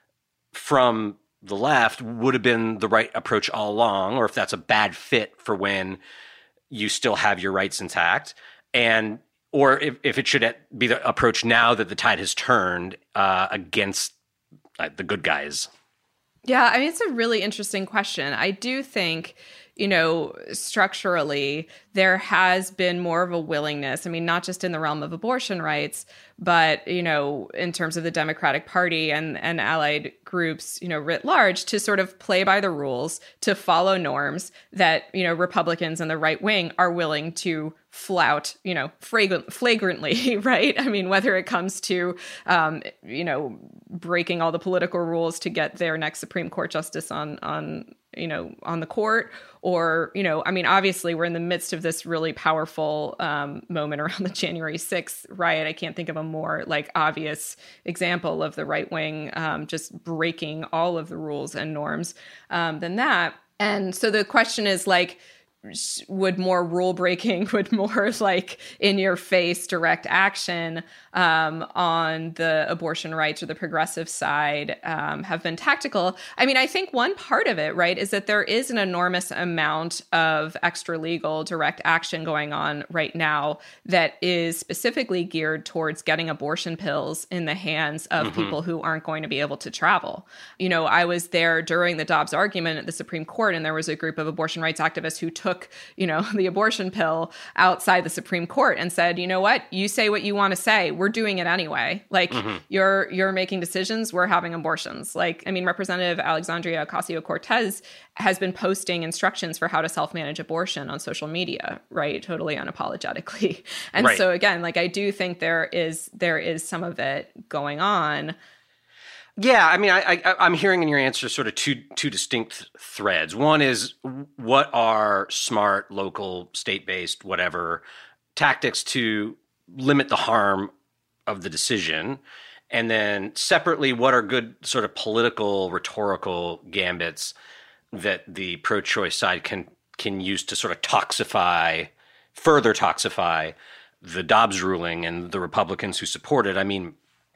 from the left would have been the right approach all along, or if that's a bad fit for when you still have your rights intact. And or if, if it should be the approach now that the tide has turned uh, against uh, the good guys. Yeah, I mean, it's a really interesting question. I do think, you know, structurally, there has been more of a willingness. I mean, not just in the realm of abortion rights, but, you know, in terms of the Democratic Party and, and allied groups, you know, writ large, to sort of play by the rules, to follow norms that, you know, Republicans and the right wing are willing to flout, you know, fragrant, flagrantly, right? I mean, whether it comes to, um, you know, breaking all the political rules to get their next Supreme Court justice on, on, you know, on the court, or, you know, I mean, obviously we're in the midst of this really powerful um, moment around the January sixth riot. I can't think of a more like obvious example of the right wing um, just breaking all of the rules and norms um, than that. And so the question is like, would more rule breaking, would more like in your face direct action um, on the abortion rights or the progressive side um, have been tactical? I mean, I think one part of it, right, is that there is an enormous amount of extra legal direct action going on right now that is specifically geared towards getting abortion pills in the hands of mm-hmm. people who aren't going to be able to travel. You know, I was there during the Dobbs argument at the Supreme Court, and there was a group of abortion rights activists who took you know, the abortion pill outside the Supreme Court and said, you know what, you say what you want to say. We're doing it anyway. Like mm-hmm. you're, you're making decisions. We're having abortions. Like, I mean, Representative Alexandria Ocasio-Cortez has been posting instructions for how to self-manage abortion on social media, right? Totally unapologetically. And right. so again, like, I do think there is, there is some of it going on. Yeah, I mean, I, I, I'm hearing in your answer sort of two two distinct threads. One is what are smart, local, state-based, whatever, tactics to limit the harm of the decision? And then separately, what are good sort of political, rhetorical gambits that the pro-choice side can can use to sort of toxify, further toxify the Dobbs ruling and the Republicans who support it? I mean,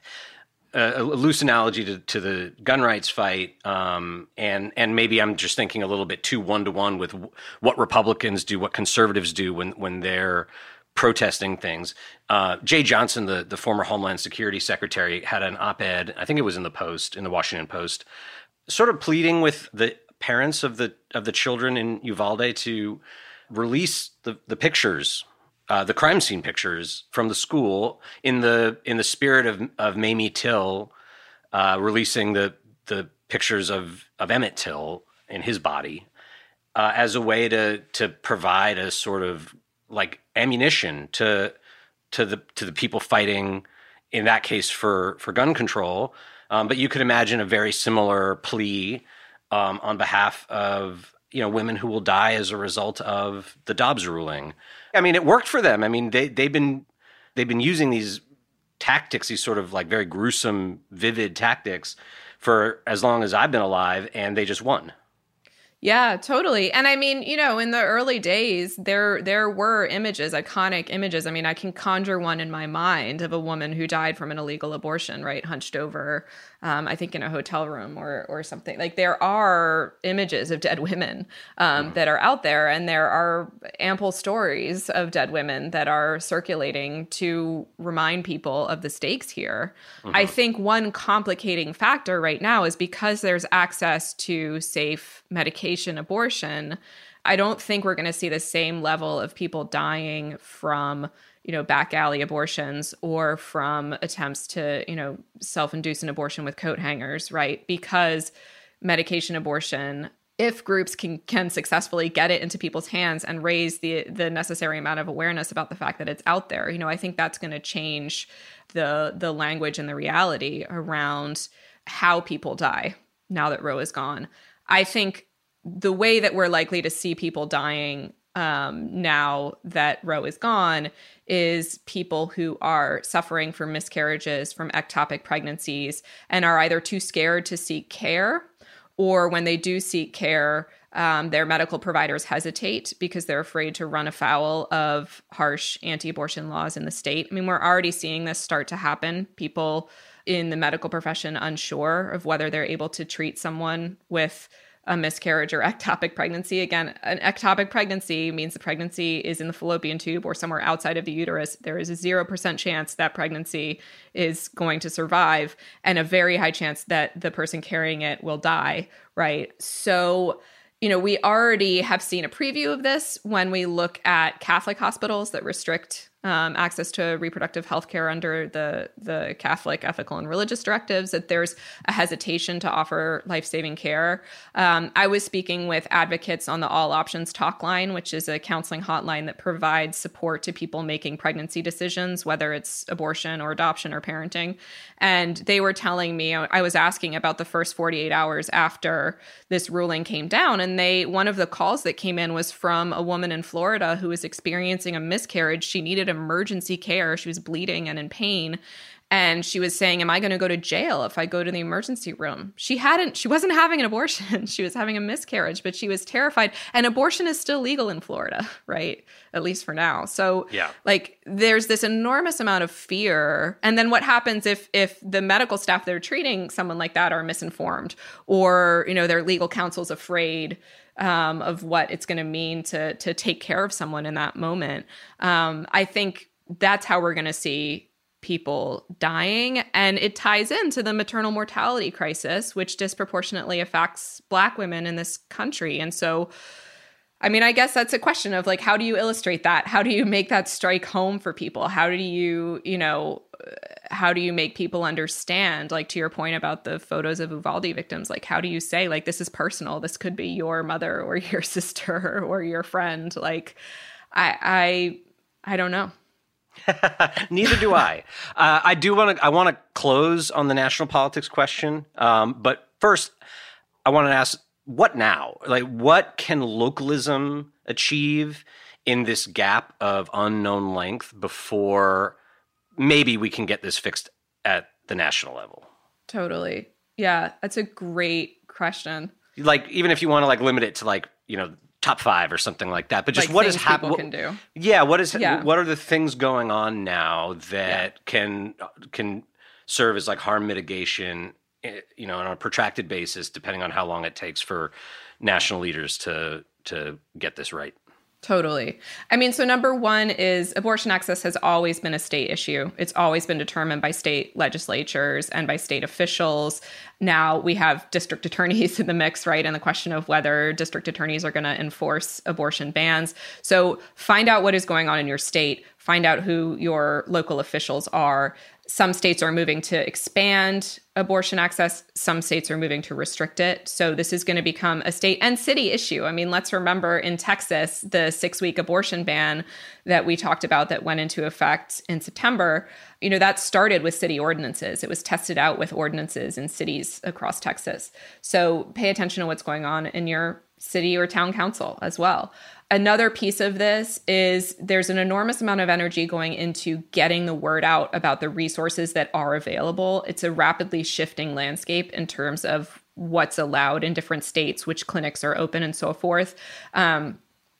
a, a loose analogy to, to the gun rights fight, um, and and maybe I'm just thinking a little bit too one-to-one with what Republicans do, what conservatives do when when they're protesting things. Uh, Jay Johnson, the, the former Homeland Security Secretary, had an op-ed, I think it was in the Post, in the Washington Post, sort of pleading with the parents of the of the children in Uvalde to release the, the pictures, uh, the crime scene pictures from the school in the in the spirit of of Mamie Till uh, releasing the the pictures of of Emmett Till in his body uh, as a way to to provide a sort of like ammunition to to the to the people fighting in that case for for gun control. Um, but you could imagine a very similar plea um, on behalf of, you know, women who will die as a result of the Dobbs ruling. I mean, it worked for them. I mean, they they've been they've been using these tactics, these sort of like very gruesome, vivid tactics for as long as I've been alive, and they just won. Yeah, totally. And I mean, you know, in the early days, there there were images, iconic images. I mean, I can conjure one in my mind of a woman who died from an illegal abortion, right? Hunched over, um, I think in a hotel room or or something. Like there are images of dead women um, mm-hmm. that are out there, and there are ample stories of dead women that are circulating to remind people of the stakes here. Mm-hmm. I think one complicating factor right now is because there's access to safe medication, abortion, I don't think we're going to see the same level of people dying from, you know, back alley abortions or from attempts to, you know, self-induce an abortion with coat hangers, right? Because medication abortion, if groups can can successfully get it into people's hands and raise the the necessary amount of awareness about the fact that it's out there, you know, I think that's going to change the the language and the reality around how people die now that Roe is gone. I think the way that we're likely to see people dying um, now that Roe is gone is people who are suffering from miscarriages, from ectopic pregnancies, and are either too scared to seek care, or when they do seek care, um, their medical providers hesitate because they're afraid to run afoul of harsh anti-abortion laws in the state. I mean, we're already seeing this start to happen. People in the medical profession unsure of whether they're able to treat someone with a miscarriage or ectopic pregnancy. Again, an ectopic pregnancy means the pregnancy is in the fallopian tube or somewhere outside of the uterus. There is a zero percent chance that pregnancy is going to survive and a very high chance that the person carrying it will die, right? So, you know, we already have seen a preview of this when we look at Catholic hospitals that restrict um, access to reproductive health care under the, the Catholic ethical and religious directives, that there's a hesitation to offer life-saving care. Um, I was speaking with advocates on the All Options Talk Line, which is a counseling hotline that provides support to people making pregnancy decisions, whether it's abortion or adoption or parenting. And they were telling me, I was asking about the first forty-eight hours after this ruling came down. And they, one of the calls that came in was from a woman in Florida who was experiencing a miscarriage. She needed emergency care. She was bleeding and in pain. And she was saying, am I going to go to jail if I go to the emergency room? She hadn't, she wasn't having an abortion. She was having a miscarriage, but she was terrified. And abortion is still legal in Florida, right? At least for now. So yeah. like there's this enormous amount of fear. And then what happens if if the medical staff that are treating someone like that are misinformed, or, you know, their legal counsel's afraid um, of what it's going to mean to to take care of someone in that moment? Um, I think that's how we're going to see people dying. And it ties into the maternal mortality crisis, which disproportionately affects Black women in this country. And so, I mean, I guess that's a question of like, how do you illustrate that? How do you make that strike home for people? How do you, you know, how do you make people understand, like to your point about the photos of Uvalde victims, like how do you say, like, this is personal, this could be your mother or your sister or your friend? Like, I, I, I don't know. Neither do I. Uh, I do want to. I want to close on the national politics question, um, but first, I want to ask, what now? Like, what can localism achieve in this gap of unknown length before maybe we can get this fixed at the national level? Totally. Yeah, that's a great question. Like, even if you want to like limit it to like, you know, top five or something like that, but just like what is happening? Can do. Yeah, what is yeah. what are the things going on now that yeah. can can serve as like harm mitigation, you know, on a protracted basis, depending on how long it takes for national leaders to to get this right? Totally. I mean, so number one is abortion access has always been a state issue. It's always been determined by state legislatures and by state officials. Now we have district attorneys in the mix, right? And the question of whether district attorneys are going to enforce abortion bans. So find out what is going on in your state. Find out who your local officials are. Some states are moving to expand abortion access. Some states are moving to restrict it. So this is going to become a state and city issue. I mean, let's remember in Texas, the six-week abortion ban that we talked about that went into effect in September, you know, that started with city ordinances. It was tested out with ordinances in cities across Texas. So pay attention to what's going on in your city or town council as well. Another piece of this is there's an enormous amount of energy going into getting the word out about the resources that are available. It's a rapidly shifting landscape in terms of what's allowed in different states, which clinics are open and so forth. Um,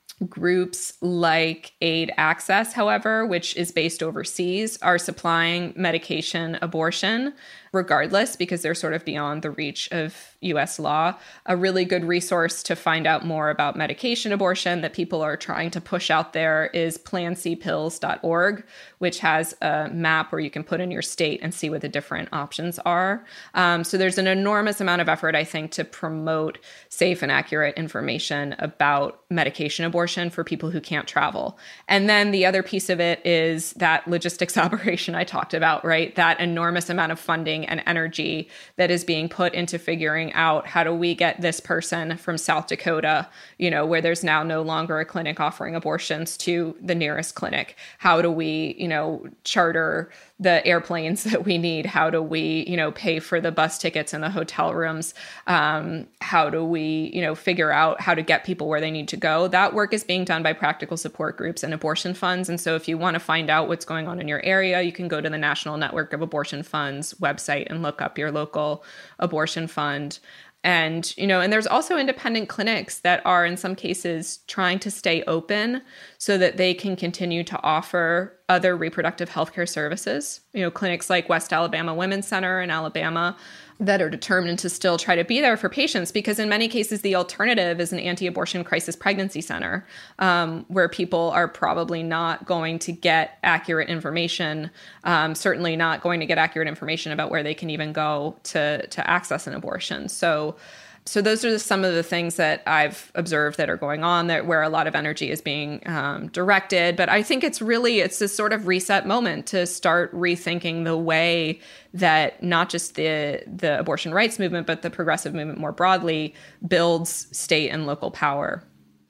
Groups like Aid Access, however, which is based overseas, are supplying medication abortion regardless because they're sort of beyond the reach of U S law. A really good resource to find out more about medication abortion that people are trying to push out there is plan c pills dot org, which has a map where you can put in your state and see what the different options are. Um, so there's an enormous amount of effort, I think, to promote safe and accurate information about medication abortion for people who can't travel. And then the other piece of it is that logistics operation I talked about, right? That enormous amount of funding and energy that is being put into figuring out how do we get this person from South Dakota, you know, where there's now no longer a clinic offering abortions, to the nearest clinic. How do we, you know, charter the airplanes that we need? How do we, you know, pay for the bus tickets and the hotel rooms? Um, how do we, you know, figure out how to get people where they need to go? That work is being done by practical support groups and abortion funds. And so if you want to find out what's going on in your area, you can go to the National Network of Abortion Funds website and look up your local abortion fund. And, you know, and there's also independent clinics that are in some cases trying to stay open so that they can continue to offer other reproductive healthcare services. You know, clinics like West Alabama Women's Center in Alabama that are determined to still try to be there for patients, because in many cases, the alternative is an anti-abortion crisis pregnancy center, um, where people are probably not going to get accurate information, um, certainly not going to get accurate information about where they can even go to, to access an abortion. So So those are some of the things that I've observed that are going on there, where a lot of energy is being um, directed. But I think it's really, it's this sort of reset moment to start rethinking the way that not just the the abortion rights movement, but the progressive movement more broadly builds state and local power.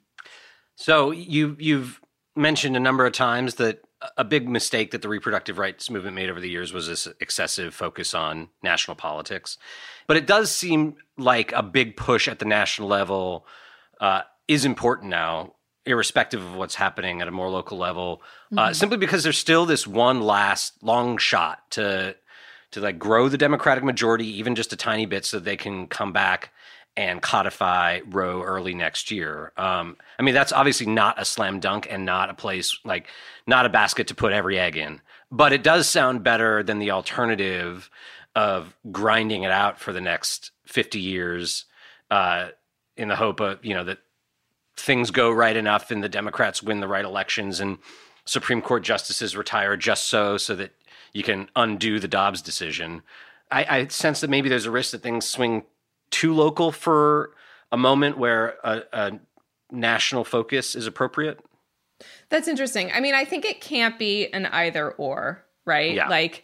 So you, you've mentioned a number of times that a big mistake that the reproductive rights movement made over the years was this excessive focus on national politics. But it does seem like a big push at the national level uh, is important now, irrespective of what's happening at a more local level, mm-hmm. uh, simply because there's still this one last long shot to to like grow the Democratic majority, even just a tiny bit, so they can come back and codify Roe early next year. Um, I mean, that's obviously not a slam dunk and not a place, like, not a basket to put every egg in. But it does sound better than the alternative of grinding it out for the next fifty years uh, in the hope of, you know, that things go right enough and the Democrats win the right elections and Supreme Court justices retire just so, so that you can undo the Dobbs decision. I, I sense that maybe there's a risk that things swing too local for a moment where a, a national focus is appropriate. That's interesting. I mean, I think it can't be an either or, right? Yeah. Like,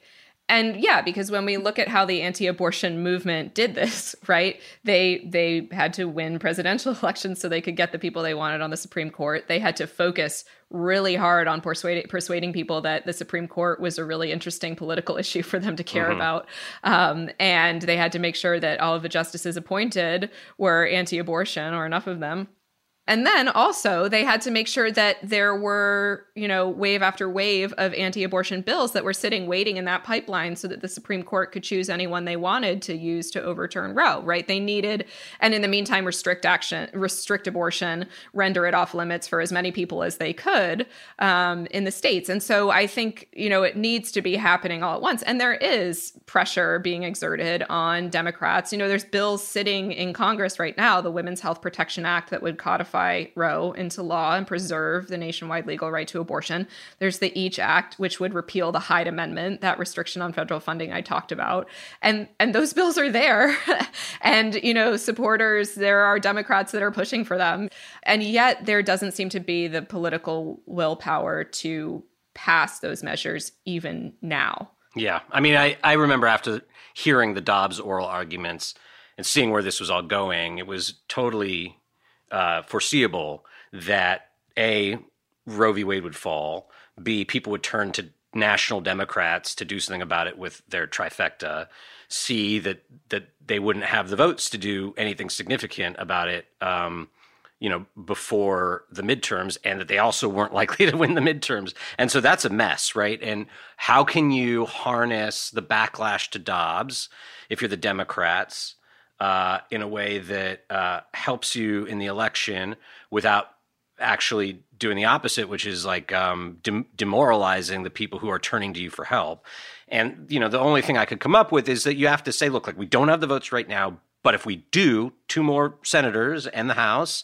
And yeah, because when we look at how the anti-abortion movement did this, right, they they had to win presidential elections so they could get the people they wanted on the Supreme Court. They had to focus really hard on persuading persuading people that the Supreme Court was a really interesting political issue for them to care mm-hmm. about. Um, and they had to make sure that all of the justices appointed were anti-abortion, or enough of them. And then also they had to make sure that there were, you know, wave after wave of anti-abortion bills that were sitting waiting in that pipeline so that the Supreme Court could choose anyone they wanted to use to overturn Roe, right? They needed, and in the meantime, restrict action, restrict abortion, render it off limits for as many people as they could um, in the states. And so I think, you know, it needs to be happening all at once. And there is pressure being exerted on Democrats. You know, there's bills sitting in Congress right now, the Women's Health Protection Act that would codify Roe into law and preserve the nationwide legal right to abortion. There's the EACH Act, which would repeal the Hyde Amendment, that restriction on federal funding I talked about. And and those bills are there. And, you know, supporters, there are Democrats that are pushing for them. And yet there doesn't seem to be the political willpower to pass those measures even now. Yeah. I mean, I, I remember after hearing the Dobbs oral arguments and seeing where this was all going, it was totally Uh, foreseeable that A, Roe v. Wade would fall, B, people would turn to national Democrats to do something about it with their trifecta, C, that that they wouldn't have the votes to do anything significant about it, um, you know, before the midterms, and that they also weren't likely to win the midterms. And so that's a mess, right? And how can you harness the backlash to Dobbs if you're the Democrats Uh, in a way that uh, helps you in the election without actually doing the opposite, which is like um, dem- demoralizing the people who are turning to you for help. And, you know, the only thing I could come up with is that you have to say, look, like, we don't have the votes right now, but if we do, two more senators and the House,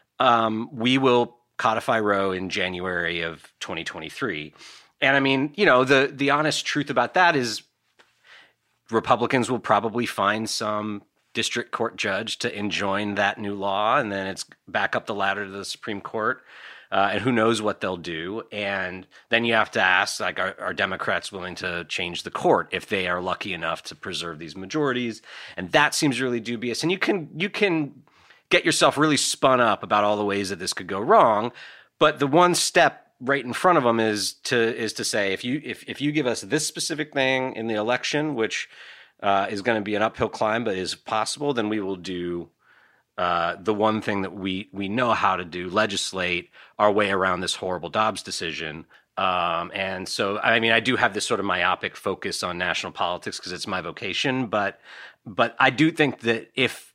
um, we will codify Roe in January of twenty twenty-three. And I mean, you know, the the honest truth about that is Republicans will probably find some district court judge to enjoin that new law, and then it's back up the ladder to the Supreme Court, uh, and who knows what they'll do. And then you have to ask, like, are, are Democrats willing to change the court if they are lucky enough to preserve these majorities? And that seems really dubious. And you can you can get yourself really spun up about all the ways that this could go wrong, but the one step right in front of them is to is to say, if you if if you give us this specific thing in the election, which Uh, is going to be an uphill climb, but is possible, then we will do uh, the one thing that we we know how to do, legislate our way around this horrible Dobbs decision. Um, and so, I mean, I do have this sort of myopic focus on national politics because it's my vocation, but but I do think that if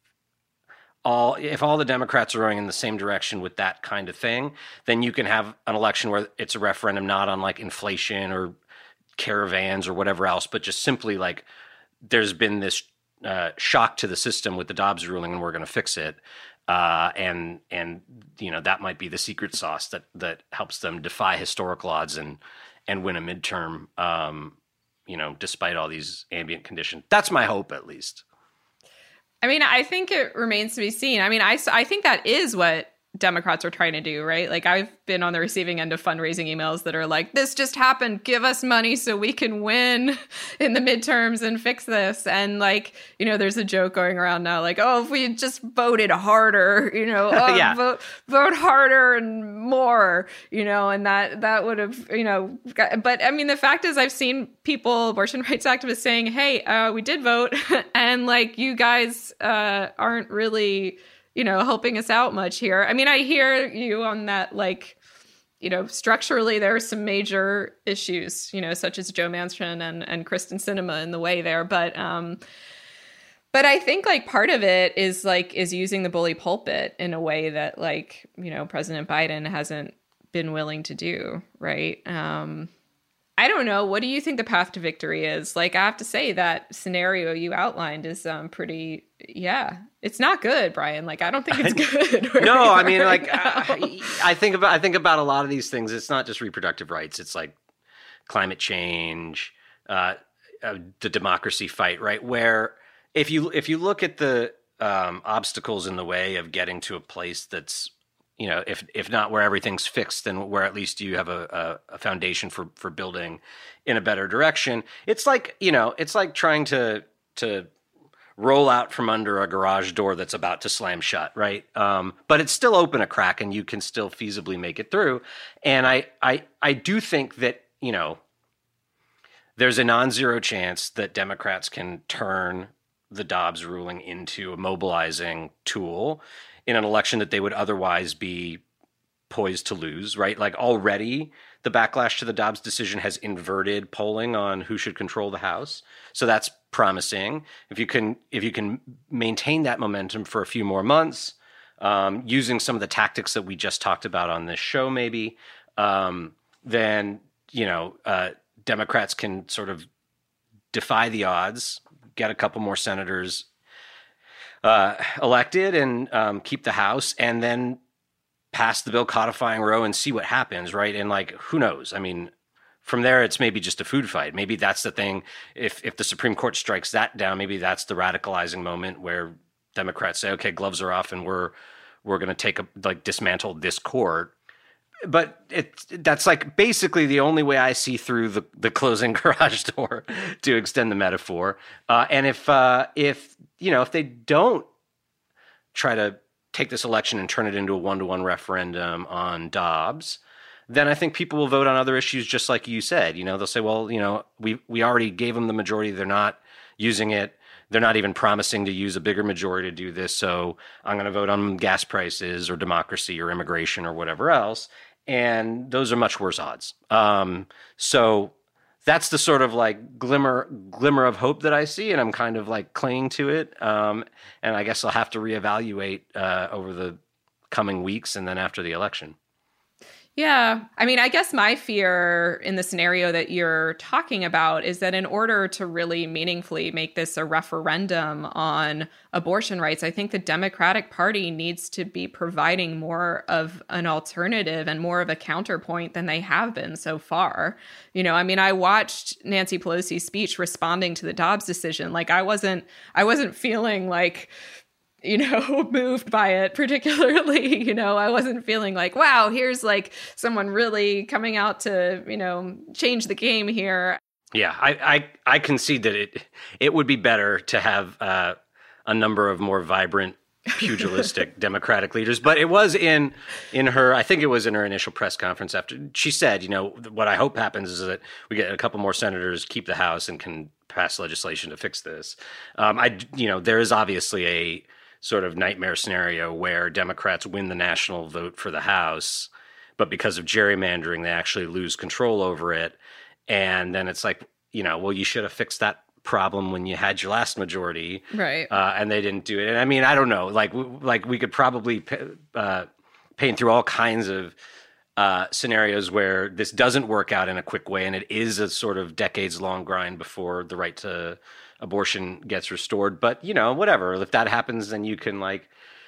all if all the Democrats are going in the same direction with that kind of thing, then you can have an election where it's a referendum not on like inflation or caravans or whatever else, but just simply like, there's been this uh, shock to the system with the Dobbs ruling, and we're going to fix it. Uh, and and you know, that might be the secret sauce that that helps them defy historical odds and and win a midterm. Um, you know, despite all these ambient conditions, that's my hope, at least. I mean, I think it remains to be seen. I mean, I I think that is what Democrats are trying to do, right? Like, I've been on the receiving end of fundraising emails that are like, this just happened, give us money so we can win in the midterms and fix this. And like, you know, there's a joke going around now, like, oh, if we had just voted harder, you know, oh, yeah. vote, vote harder and more, you know, and that, that would have, you know, got, but I mean, the fact is I've seen people, abortion rights activists saying, hey, uh, we did vote and like, you guys uh, aren't really, you know, helping us out much here. I mean, I hear you on that, like, you know, structurally there are some major issues, you know, such as Joe Manchin and, and Kristen Sinema in the way there. But, um, but I think like part of it is like, is using the bully pulpit in a way that like, you know, President Biden hasn't been willing to do. Right. Um, I don't know. What do you think the path to victory is? Like, I have to say that scenario you outlined is um, pretty, yeah, it's not good, Brian. Like, I don't think it's good. No, I mean, like, I, I think about, I think about a lot of these things. It's not just reproductive rights. It's like climate change, uh, uh, the democracy fight, right? Where if you, if you look at the um, obstacles in the way of getting to a place that's you know, if if not where everything's fixed, then where at least you have a, a, a foundation for for building in a better direction. It's like, you know, it's like trying to to roll out from under a garage door that's about to slam shut, right? Um, but it's still open a crack, and you can still feasibly make it through. And I I I do think that, you know, there's a non-zero chance that Democrats can turn the Dobbs ruling into a mobilizing tool in an election that they would otherwise be poised to lose, right? Like already the backlash to the Dobbs decision has inverted polling on who should control the House. So that's promising. If you can, if you can maintain that momentum for a few more months, um, using some of the tactics that we just talked about on this show, maybe, um, then, you know, uh, Democrats can sort of defy the odds, get a couple more senators uh, elected, and um, keep the House, and then pass the bill codifying Roe and see what happens, right? And like, who knows? I mean, from there, it's maybe just a food fight. Maybe that's the thing. If if the Supreme Court strikes that down, maybe that's the radicalizing moment where Democrats say, "Okay, gloves are off, and we're we're going to take a like dismantle this court." But it that's like basically the only way I see through the, the closing garage door, to extend the metaphor. Uh, and if uh, if you know if they don't try to take this election and turn it into a one-to-one referendum on Dobbs, then I think people will vote on other issues just like you said. You know, they'll say, well, you know, we we already gave them the majority. They're not using it. They're not even promising to use a bigger majority to do this. So I'm going to vote on gas prices or democracy or immigration or whatever else. And those are much worse odds. Um, so that's the sort of like glimmer glimmer of hope that I see, and I'm kind of like clinging to it. Um, and I guess I'll have to reevaluate uh, over the coming weeks and then after the election. Yeah. I mean, I guess my fear in the scenario that you're talking about is that in order to really meaningfully make this a referendum on abortion rights, I think the Democratic Party needs to be providing more of an alternative and more of a counterpoint than they have been so far. You know, I mean, I watched Nancy Pelosi's speech responding to the Dobbs decision. Like, I wasn't, I wasn't feeling like, you know, moved by it particularly. You know, I wasn't feeling like, wow, here's like someone really coming out to, you know, change the game here. Yeah, I I, I concede that it it would be better to have uh, a number of more vibrant, pugilistic Democratic leaders. But it was in in her, I think it was in her initial press conference after she said, you know, what I hope happens is that we get a couple more senators, keep the House, and can pass legislation to fix this. Um, I, you know, there is obviously a sort of nightmare scenario where Democrats win the national vote for the House, but because of gerrymandering, they actually lose control over it. And then it's like, you know, well, you should have fixed that problem when you had your last majority. Right. Uh, and they didn't do it. And I mean, I don't know, like, like we could probably uh, paint through all kinds of uh, scenarios where this doesn't work out in a quick way. And it is a sort of decades long grind before the right to abortion gets restored. But, you know, whatever, if that happens, then you can like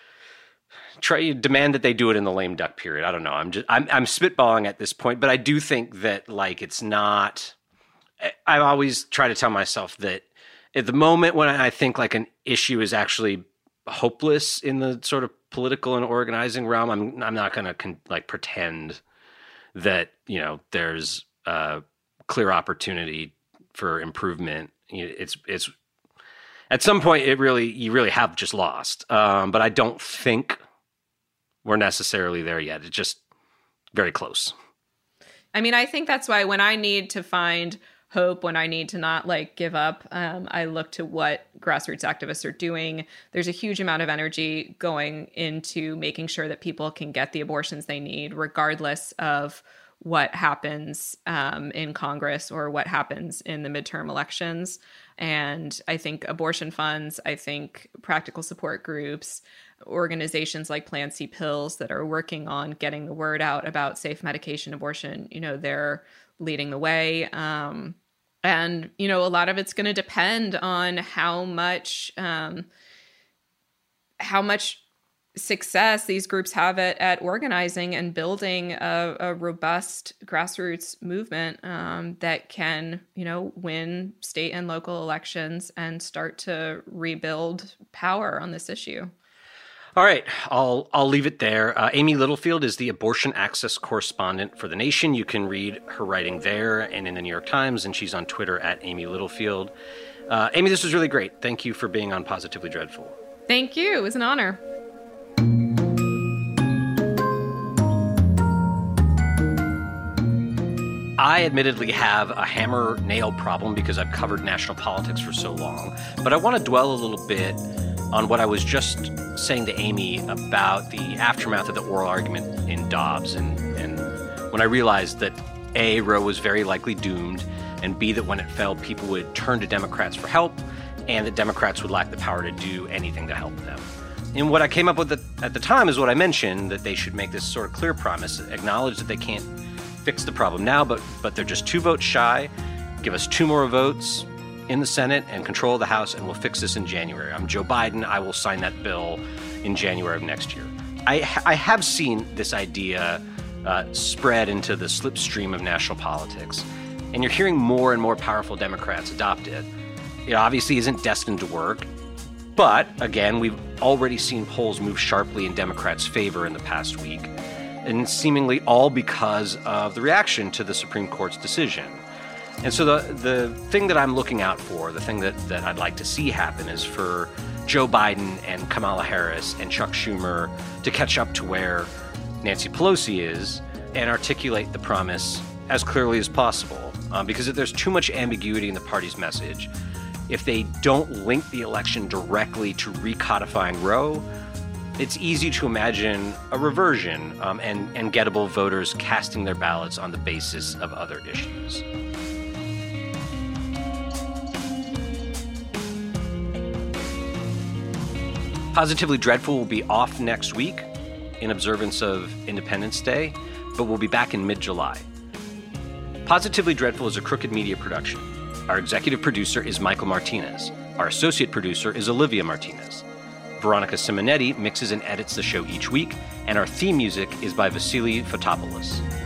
try demand that they do it in the lame duck period. I don't know. I'm just, I'm, I'm spitballing at this point, but I do think that like, it's not, I always try to tell myself that at the moment when I think like an issue is actually hopeless in the sort of political and organizing realm, I'm, I'm not going to con- like pretend that, you know, there's a clear opportunity for improvement. It's it's at some point it really you really have just lost, um, but I don't think we're necessarily there yet. It's just very close. I mean, I think that's why when I need to find hope, when I need to not like give up, um, I look to what grassroots activists are doing. There's a huge amount of energy going into making sure that people can get the abortions they need, regardless of what happens um, in Congress or what happens in the midterm elections. And I think abortion funds, I think practical support groups, organizations like Plan C Pills that are working on getting the word out about safe medication abortion, you know, they're leading the way. Um, and, you know, a lot of it's going to depend on how much, um, how much success these groups have at, at organizing and building a, a robust grassroots movement um, that can, you know, win state and local elections and start to rebuild power on this issue. All right, I'll I'll leave it there. Uh, Amy Littlefield is the abortion access correspondent for The Nation. You can read her writing there and in the New York Times, and she's on Twitter at Amy Littlefield. Uh, Amy, this was really great. Thank you for being on Positively Dreadful. Thank you. It was an honor. I admittedly have a hammer-nail problem because I've covered national politics for so long, but I want to dwell a little bit on what I was just saying to Amy about the aftermath of the oral argument in Dobbs, and, and when I realized that A, Roe was very likely doomed, and B, that when it fell, people would turn to Democrats for help, and that Democrats would lack the power to do anything to help them. And what I came up with at the time is what I mentioned, that they should make this sort of clear promise, acknowledge that they can't fix the problem now, but but they're just two votes shy, give us two more votes in the Senate and control the House, and we'll fix this in January. I'm Joe Biden. I will sign that bill in January of next year. I, I have seen this idea uh, spread into the slipstream of national politics, and you're hearing more and more powerful Democrats adopt it. It obviously isn't destined to work, but again, we've already seen polls move sharply in Democrats' favor in the past week, and seemingly all because of the reaction to the Supreme Court's decision. And so the the thing that I'm looking out for, the thing that, that I'd like to see happen is for Joe Biden and Kamala Harris and Chuck Schumer to catch up to where Nancy Pelosi is and articulate the promise as clearly as possible. Um, because if there's too much ambiguity in the party's message, if they don't link the election directly to recodifying Roe, it's easy to imagine a reversion um, and, and gettable voters casting their ballots on the basis of other issues. Positively Dreadful will be off next week in observance of Independence Day, but we'll be back in mid-July. Positively Dreadful is a Crooked Media production. Our executive producer is Michael Martinez. Our associate producer is Olivia Martinez. Veronica Simonetti mixes and edits the show each week, and our theme music is by Vasily Fotopoulos.